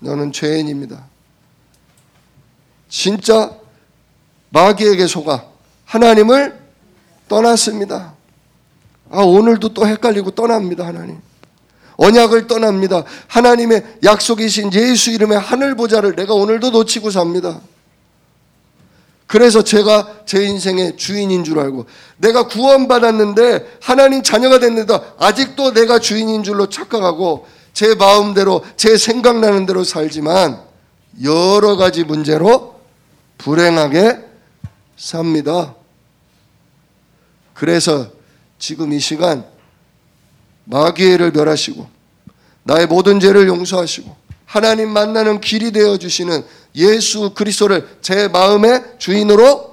진짜 마귀에게 속아 하나님을 떠났습니다. 오늘도 또 헷갈리고 떠납니다. 하나님 언약을 떠납니다. 하나님의 약속이신 예수 이름의 하늘 보좌를 내가 오늘도 놓치고 삽니다. 그래서 제가 제 인생의 주인인 줄 알고, 내가 구원받았는데 하나님 자녀가 됐는데 아직도 내가 주인인 줄로 착각하고 제 마음대로 제 생각나는 대로 살지만 여러 가지 문제로 불행하게 삽니다. 그래서 지금 이 시간 마귀를 멸하시고 나의 모든 죄를 용서하시고 하나님 만나는 길이 되어주시는 예수 그리스도를 제 마음의 주인으로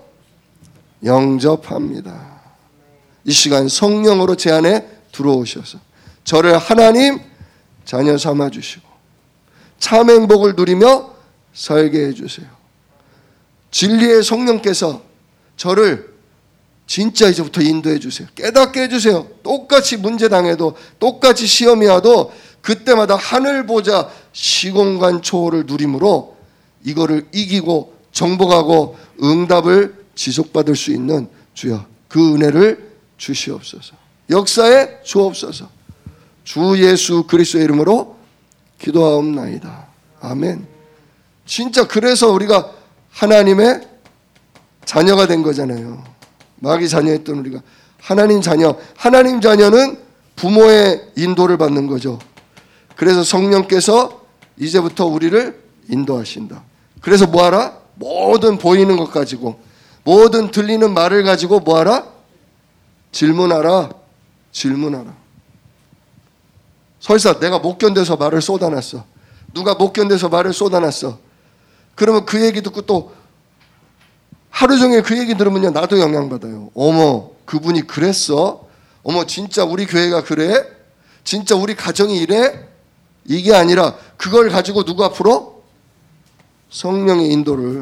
영접합니다. 이 시간 성령으로 제 안에 들어오셔서 저를 하나님 자녀 삼아주시고 참 행복을 누리며 살게 해주세요. 진리의 성령께서 저를 진짜 이제부터 인도해 주세요. 깨닫게 해주세요. 똑같이 문제 당해도 똑같이 시험이 와도 그때마다 하늘 보자 시공간 초월을 누림으로 이거를 이기고 정복하고 응답을 지속받을 수 있는 주여 그 은혜를 주시옵소서. 역사에 주옵소서. 주 예수 그리스도의 이름으로 기도하옵나이다. 아멘. 진짜 그래서 우리가 하나님의 자녀가 된 거잖아요. 마귀 자녀였던 우리가 하나님 자녀. 하나님 자녀는 부모의 인도를 받는 거죠. 그래서 성령께서 이제부터 우리를 인도하신다. 그래서 뭐하라? 모든 보이는 것 가지고 모든 들리는 말을 가지고 뭐하라? 질문하라. 질문하라. 설사 내가 못 견뎌서 말을 쏟아놨어. 누가 못 견뎌서 말을 쏟아놨어. 그러면 그 얘기 듣고 또 하루 종일 그 얘기 들으면요 나도 영향받아요. 어머 그분이 그랬어? 어머 진짜 우리 교회가 그래? 진짜 우리 가정이 이래? 이게 아니라 그걸 가지고 누구 앞으로? 성령의 인도를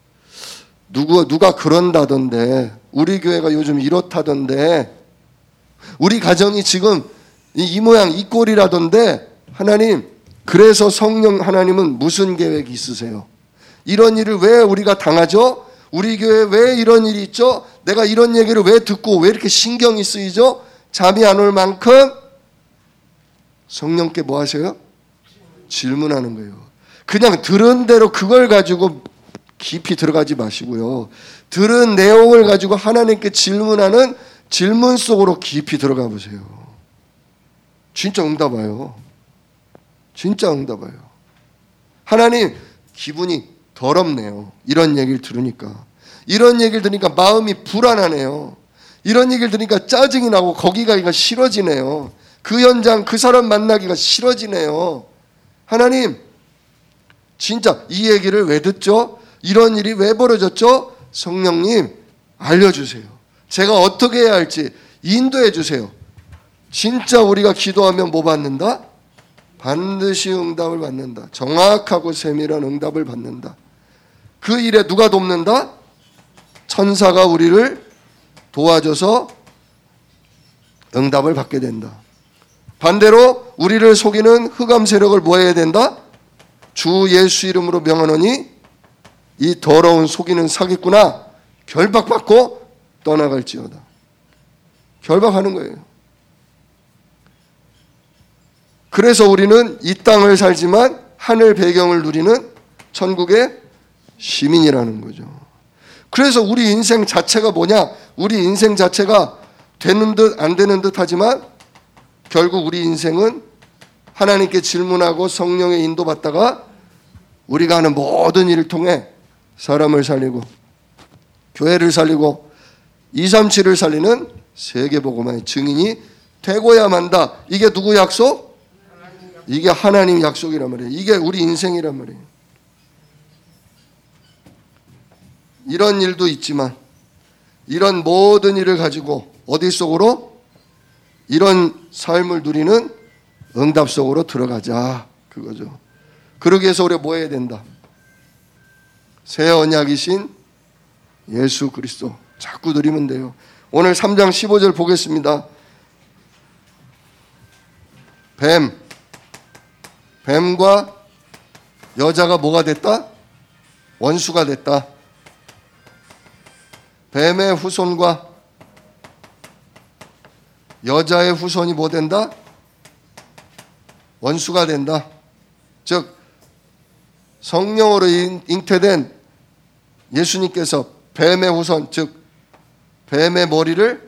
누가 그런다던데 우리 교회가 요즘 이렇다던데 우리 가정이 지금 이 모양 이 꼴이라던데 하나님 그래서 성령 하나님은 무슨 계획이 있으세요? 이런 일을 왜 우리가 당하죠? 우리 교회에 왜 이런 일이 있죠? 내가 이런 얘기를 왜 듣고 왜 이렇게 신경이 쓰이죠? 잠이 안 올 만큼 성령께 뭐 하세요? 질문하는 거예요. 그냥 들은 대로 그걸 가지고 깊이 들어가지 마시고요. 들은 내용을 가지고 하나님께 질문하는 질문 속으로 깊이 들어가 보세요. 진짜 응답 와요. 진짜 응답 와요. 하나님 기분이 더럽네요. 이런 얘기를 들으니까. 이런 얘기를 들으니까 마음이 불안하네요. 이런 얘기를 들으니까 짜증이 나고 거기 가기가 싫어지네요. 그 현장 그 사람 만나기가 싫어지네요. 하나님 진짜 이 얘기를 왜 듣죠? 이런 일이 왜 벌어졌죠? 성령님 알려주세요. 제가 어떻게 해야 할지 인도해 주세요. 진짜 우리가 기도하면 뭐 받는다? 반드시 응답을 받는다. 정확하고 세밀한 응답을 받는다. 그 일에 누가 돕는다? 천사가 우리를 도와줘서 응답을 받게 된다. 반대로 우리를 속이는 흑암 세력을 뭐 해야 된다? 주 예수 이름으로 명하노니 이 더러운 속이는 사기꾼아 결박받고 떠나갈지어다. 결박하는 거예요. 그래서 우리는 이 땅을 살지만 하늘 배경을 누리는 천국의 시민이라는 거죠. 그래서 우리 인생 자체가 뭐냐? 우리 인생 자체가 되는 듯 안 되는 듯 하지만 결국 우리 인생은 하나님께 질문하고 성령의 인도받다가 우리가 하는 모든 일을 통해 사람을 살리고 교회를 살리고 237을 살리는 세계복음화의 증인이 되고야 만다. 이게 누구 약속? 이게 하나님 약속이란 말이에요. 이게 우리 인생이란 말이에요. 이런 일도 있지만 이런 모든 일을 가지고 어디 속으로? 이런 삶을 누리는 응답 속으로 들어가자. 그거죠. 그러기 위해서 우리가 뭐 해야 된다? 새 언약이신 예수 그리스도 자꾸 누리면 돼요. 오늘 3장 15절 보겠습니다. 뱀과 여자가 뭐가 됐다? 원수가 됐다. 뱀의 후손과 여자의 후손이 뭐 된다? 원수가 된다. 즉 성령으로 잉태된 예수님께서 뱀의 후손, 즉 뱀의 머리를,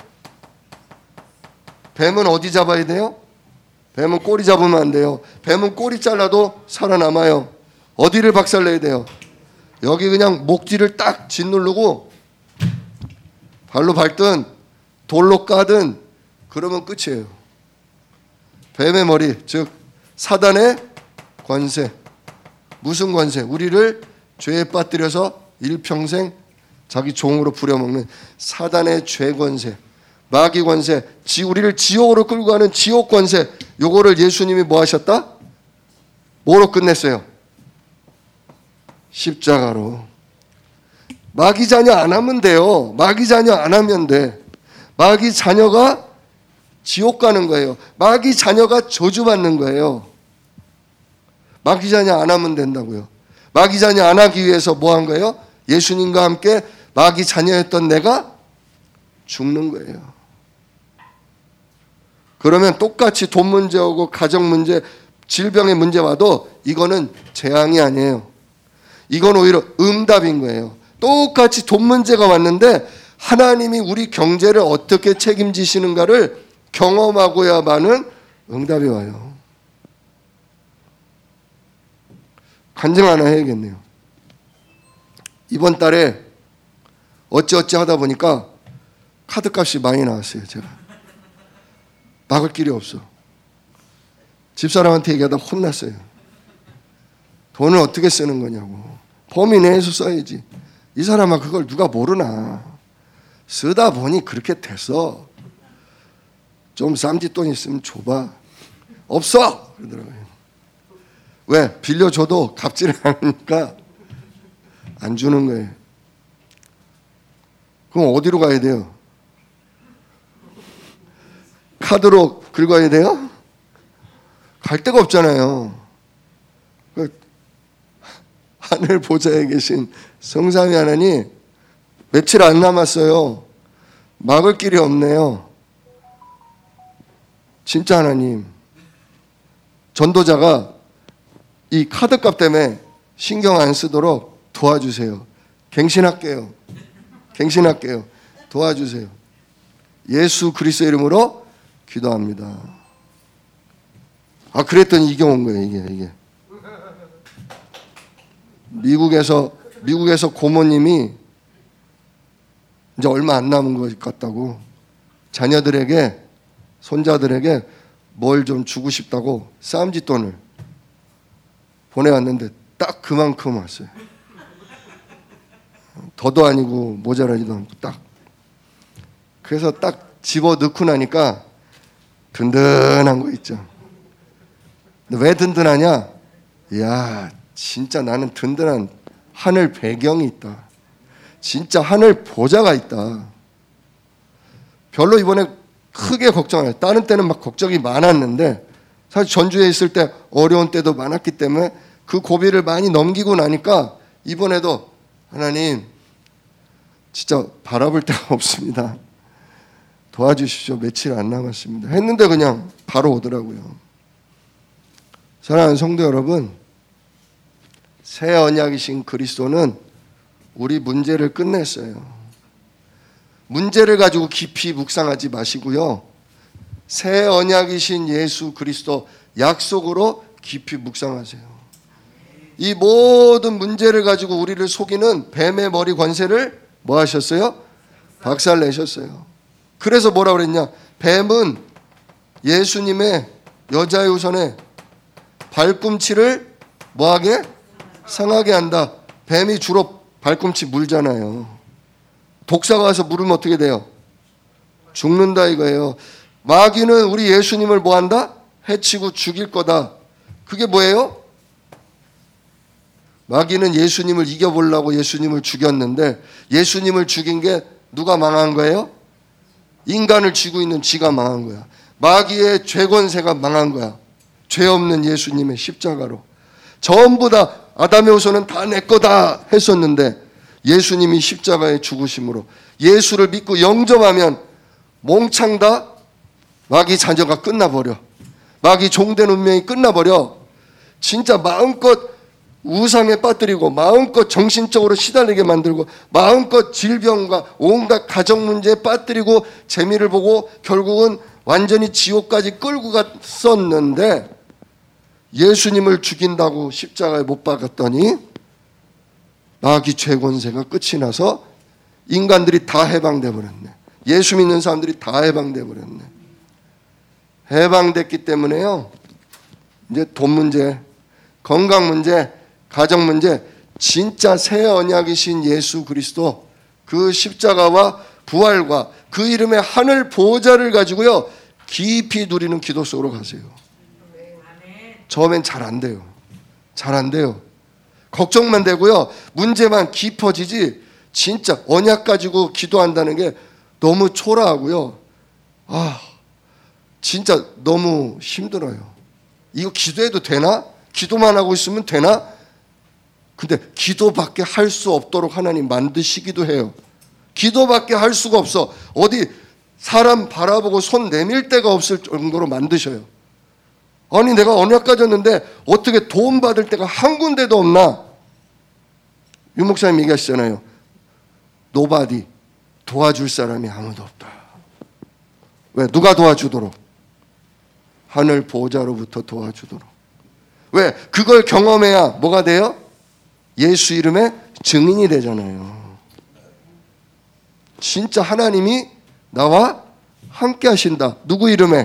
뱀은 어디 잡아야 돼요? 뱀은 꼬리 잡으면 안 돼요. 뱀은 꼬리 잘라도 살아남아요. 어디를 박살내야 돼요? 여기 그냥 목뒤를 딱 짓누르고 발로 밟든 돌로 까든 그러면 끝이에요. 뱀의 머리, 즉 사단의 권세. 무슨 권세? 우리를 죄에 빠뜨려서 일평생 자기 종으로 부려먹는 사단의 죄 권세, 마귀 권세, 우리를 지옥으로 끌고 가는 지옥 권세. 요거를 예수님이 뭐 하셨다? 뭐로 끝냈어요? 십자가로. 마귀 자녀 안 하면 돼요. 마귀 자녀 안 하면 돼. 마귀 자녀가 지옥 가는 거예요. 마귀 자녀가 저주받는 거예요. 마귀 자녀 안 하면 된다고요. 마귀 자녀 안 하기 위해서 뭐 한 거예요? 예수님과 함께 마귀 자녀였던 내가 죽는 거예요. 그러면 똑같이 돈 문제 오고 가정 문제, 질병의 문제 와도 이거는 재앙이 아니에요. 이건 오히려 응답인 거예요. 똑같이 돈 문제가 왔는데 하나님이 우리 경제를 어떻게 책임지시는가를 경험하고야만은 응답이 와요. 간증 하나 해야겠네요. 이번 달에 어찌어찌 하다 보니까 카드값이 많이 나왔어요. 제가 막을 길이 없어. 집사람한테 얘기하다 혼났어요. 돈을 어떻게 쓰는 거냐고. 범위 내에서 써야지. 이 사람아 그걸 누가 모르나. 쓰다 보니 그렇게 됐어. 좀 쌈짓돈 있으면 줘봐. 없어! 그러더라고요. 왜? 빌려줘도 갚지를 않으니까 안 주는 거예요. 그럼 어디로 가야 돼요? 카드로 긁어야 돼요? 갈 데가 없잖아요. 하늘 보좌에 계신 성삼위 하나님 며칠 안 남았어요. 막을 길이 없네요. 진짜 하나님, 전도자가 이 카드값 때문에 신경 안 쓰도록 도와주세요. 갱신할게요. 갱신할게요. 도와주세요. 예수 그리스도 이름으로 기도합니다. 아, 그랬더니 이게 온 거예요. 이게. 미국에서 고모님이 이제 얼마 안 남은 것 같다고 자녀들에게, 손자들에게 뭘 좀 주고 싶다고 쌈짓돈을 보내왔는데 딱 그만큼 왔어요. 더도 아니고 모자라지도 않고 딱. 그래서 딱 집어넣고 나니까 든든한 거 있죠. 근데 왜 든든하냐? 이야, 진짜 나는 든든한 하늘 배경이 있다. 진짜 하늘 보좌가 있다. 별로 이번에 크게 걱정 안 해요. 다른 때는 막 걱정이 많았는데 사실 전주에 있을 때 어려운 때도 많았기 때문에 그 고비를 많이 넘기고 나니까 이번에도 하나님 진짜 바라볼 데가 없습니다. 도와주십시오. 며칠 안 남았습니다. 했는데 그냥 바로 오더라고요. 사랑하는 성도 여러분, 새 언약이신 그리스도는 우리 문제를 끝냈어요. 문제를 가지고 깊이 묵상하지 마시고요. 새 언약이신 예수 그리스도 약속으로 깊이 묵상하세요. 이 모든 문제를 가지고 우리를 속이는 뱀의 머리 권세를 뭐 하셨어요? 박살내셨어요. 그래서 뭐라 그랬냐? 뱀은 예수님의 여자의 후손의 발꿈치를 뭐하게? 상하게 한다. 뱀이 주로 발꿈치 물잖아요. 독사가 와서 물으면 어떻게 돼요? 죽는다 이거예요. 마귀는 우리 예수님을 뭐한다? 해치고 죽일 거다. 그게 뭐예요? 마귀는 예수님을 이겨보려고 예수님을 죽였는데 예수님을 죽인 게 누가 망한 거예요? 인간을 쥐고 있는 지가 망한 거야. 마귀의 죄권세가 망한 거야. 죄 없는 예수님의 십자가로. 전부 다 아담의 후손은 다 내 거다 했었는데 예수님이 십자가의 죽으심으로 예수를 믿고 영접하면 몽창 다 마귀 자녀가 끝나버려. 마귀 종된 운명이 끝나버려. 진짜 마음껏 우상에 빠뜨리고 마음껏 정신적으로 시달리게 만들고 마음껏 질병과 온갖 가정 문제에 빠뜨리고 재미를 보고 결국은 완전히 지옥까지 끌고 갔었는데 예수님을 죽인다고 십자가에 못 박았더니 마귀 죄권세가 끝이 나서 인간들이 다 해방돼 버렸네. 예수 믿는 사람들이 다 해방돼 버렸네. 해방됐기 때문에요. 이제 돈 문제, 건강 문제, 가정 문제, 진짜 새 언약이신 예수 그리스도 그 십자가와 부활과 그 이름의 하늘 보호자를 가지고요 깊이 누리는 기도 속으로 가세요. 처음엔 잘 안 돼요. 잘 안 돼요. 걱정만 되고요. 문제만 깊어지지 진짜 언약 가지고 기도한다는 게 너무 초라하고요. 진짜 너무 힘들어요. 이거 기도해도 되나? 기도만 하고 있으면 되나? 근데 기도밖에 할 수 없도록 하나님 만드시기도 해요. 기도밖에 할 수가 없어. 어디 사람 바라보고 손 내밀 데가 없을 정도로 만드셔요. 아니 내가 언약 가졌는데 어떻게 도움받을 데가 한 군데도 없나? 유 목사님 얘기하시잖아요. 노바디, 도와줄 사람이 아무도 없다. 왜? 누가 도와주도록? 하늘 보호자로부터 도와주도록. 왜? 그걸 경험해야 뭐가 돼요? 예수 이름의 증인이 되잖아요. 진짜 하나님이 나와 함께 하신다. 누구 이름에?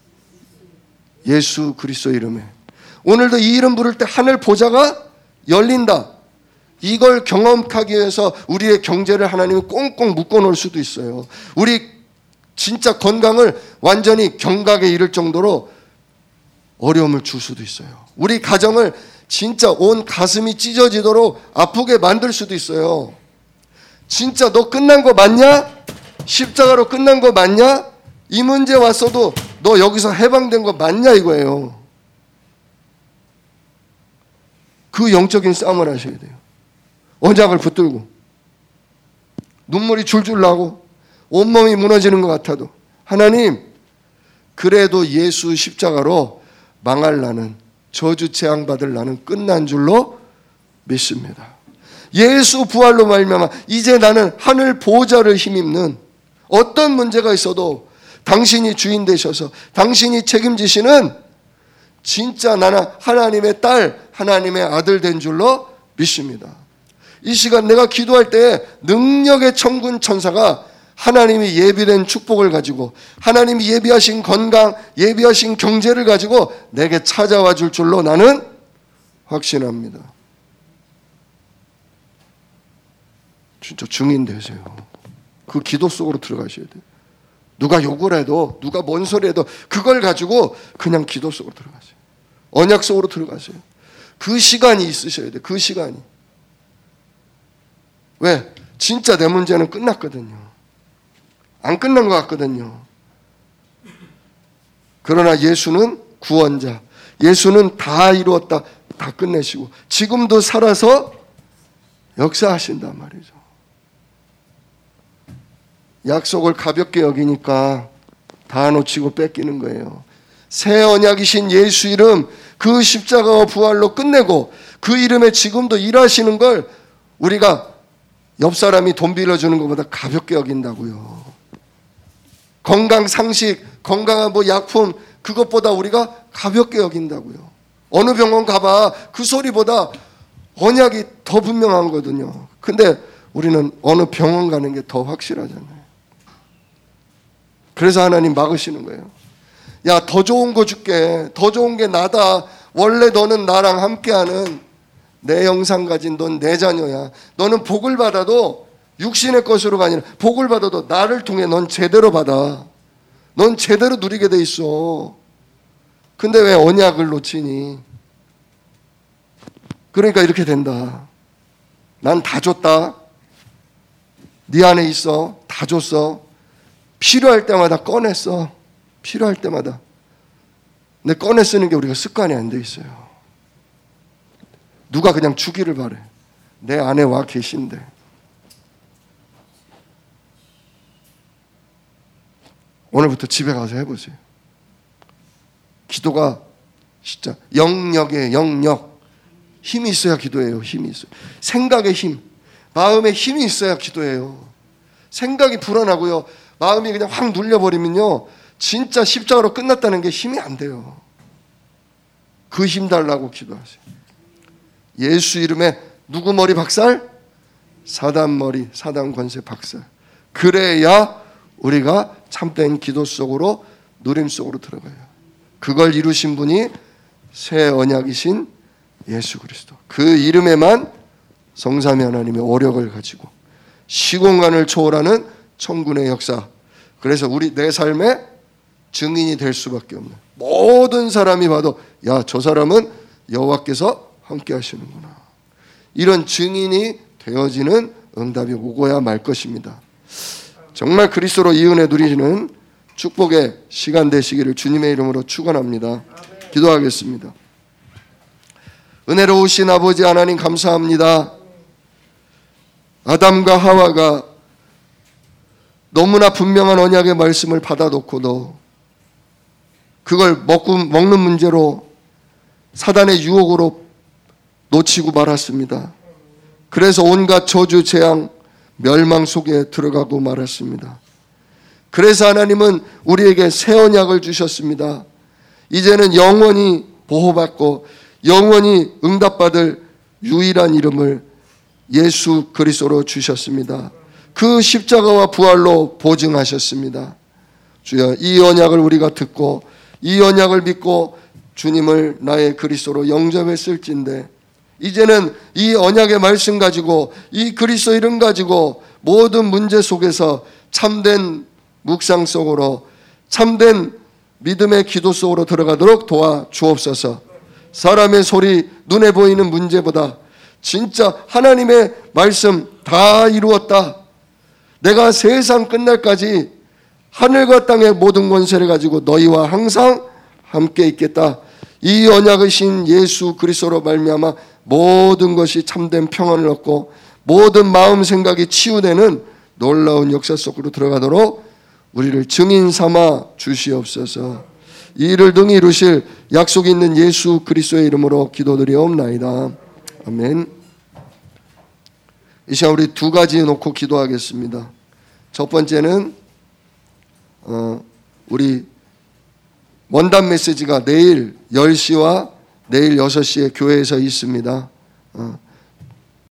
예수 그리스도 이름에. 오늘도 이 이름 부를 때 하늘 보좌가 열린다. 이걸 경험하기 위해서 우리의 경제를 하나님이 꽁꽁 묶어놓을 수도 있어요. 우리 진짜 건강을 완전히 경각에 이를 정도로 어려움을 줄 수도 있어요. 우리 가정을 진짜 온 가슴이 찢어지도록 아프게 만들 수도 있어요. 진짜 너 끝난 거 맞냐? 십자가로 끝난 거 맞냐? 이 문제 왔어도 너 여기서 해방된 거 맞냐 이거예요. 그 영적인 싸움을 하셔야 돼요. 언약을 붙들고 눈물이 줄줄 나고 온몸이 무너지는 것 같아도 하나님 그래도 예수 십자가로 망할 나는 저주 재앙받을 나는 끝난 줄로 믿습니다. 예수 부활로 말미암아 이제 나는 하늘 보호자를 힘입는 어떤 문제가 있어도 당신이 주인 되셔서 당신이 책임지시는 진짜 나는 하나님의 딸 하나님의 아들 된 줄로 믿습니다. 이 시간 내가 기도할 때 능력의 천군 천사가 하나님이 예비된 축복을 가지고 하나님이 예비하신 건강, 예비하신 경제를 가지고 내게 찾아와 줄 줄로 나는 확신합니다. 진짜 증인 되세요. 그 기도 속으로 들어가셔야 돼요. 누가 욕을 해도 누가 뭔 소리 해도 그걸 가지고 그냥 기도 속으로 들어가세요. 언약 속으로 들어가세요. 그 시간이 있으셔야 돼요. 그 시간이. 왜? 진짜 내 문제는 끝났거든요. 안 끝난 것 같거든요. 그러나 예수는 구원자. 예수는 다 이루었다. 다 끝내시고 지금도 살아서 역사하신단 말이죠. 약속을 가볍게 여기니까 다 놓치고 뺏기는 거예요. 새 언약이신 예수 이름 그 십자가와 부활로 끝내고 그 이름에 지금도 일하시는 걸 우리가 옆 사람이 돈 빌려주는 것보다 가볍게 여긴다고요. 건강 상식, 건강한 뭐 약품 그것보다 우리가 가볍게 여긴다고요. 어느 병원 가봐 그 소리보다 언약이 더 분명한 거거든요. 근데 우리는 어느 병원 가는 게 더 확실하잖아요. 그래서 하나님 막으시는 거예요. 야, 더 좋은 거 줄게. 더 좋은 게 나다. 원래 너는 나랑 함께하는 내 형상 가진 넌 내 자녀야. 너는 복을 받아도 육신의 것으로가 아니라 복을 받아도 나를 통해 넌 제대로 받아. 넌 제대로 누리게 돼 있어. 근데 왜 언약을 놓치니? 그러니까 이렇게 된다. 난 다 줬다. 네 안에 있어. 다 줬어. 필요할 때마다 꺼냈어. 필요할 때마다. 근데 꺼내 쓰는 게 우리가 습관이 안 돼 있어요. 누가 그냥 주기를 바래. 내 안에 와 계신데. 오늘부터 집에 가서 해보세요. 기도가 진짜 영역이에요. 영역. 힘이 있어야 기도해요. 힘이 있어요. 생각의 힘, 마음에 힘이 있어야 기도해요. 생각이 불안하고요, 마음이 그냥 확 눌려버리면요, 진짜 십자가로 끝났다는 게 힘이 안 돼요. 그 힘 달라고 기도하세요. 예수 이름에 누구 머리 박살? 사단 머리, 사단 권세 박살. 그래야 우리가 참된 기도 속으로, 누림 속으로 들어가요. 그걸 이루신 분이 새 언약이신 예수 그리스도. 그 이름에만 성삼위 하나님의 오력을 가지고 시공간을 초월하는 천군의 역사. 그래서 내 삶의 증인이 될 수밖에 없는, 모든 사람이 봐도 야, 저 사람은 여호와께서 함께 하시는구나, 이런 증인이 되어지는 응답이 오고야 말 것입니다. 정말 그리스도로 이 은혜 누리시는 축복의 시간 되시기를 주님의 이름으로 축원합니다. 기도하겠습니다. 은혜로우신 아버지 하나님, 감사합니다. 아담과 하와가 너무나 분명한 언약의 말씀을 받아놓고도 그걸 먹는 문제로 사단의 유혹으로 놓치고 말았습니다. 그래서 온갖 저주, 재앙, 멸망 속에 들어가고 말았습니다. 그래서 하나님은 우리에게 새 언약을 주셨습니다. 이제는 영원히 보호받고 영원히 응답받을 유일한 이름을 예수 그리스도로 주셨습니다. 그 십자가와 부활로 보증하셨습니다. 주여, 이 언약을 우리가 듣고 이 언약을 믿고 주님을 나의 그리스도로 영접했을진데, 이제는 이 언약의 말씀 가지고, 이 그리스도 이름 가지고 모든 문제 속에서 참된 묵상 속으로, 참된 믿음의 기도 속으로 들어가도록 도와 주옵소서. 사람의 소리, 눈에 보이는 문제보다 진짜 하나님의 말씀 다 이루었다, 내가 세상 끝날까지 하늘과 땅의 모든 권세를 가지고 너희와 항상 함께 있겠다, 이 언약이신 예수 그리스도로 말미암아 모든 것이 참된 평안을 얻고 모든 마음 생각이 치유되는 놀라운 역사 속으로 들어가도록 우리를 증인 삼아 주시옵소서. 이 일을 능히 이루실 약속이 있는 예수 그리스도의 이름으로 기도드리옵나이다. 아멘. 이 시간 우리 두 가지 놓고 기도하겠습니다. 첫 번째는 우리 원단 메시지가 내일 10시와 내일 6시에 교회에서 있습니다.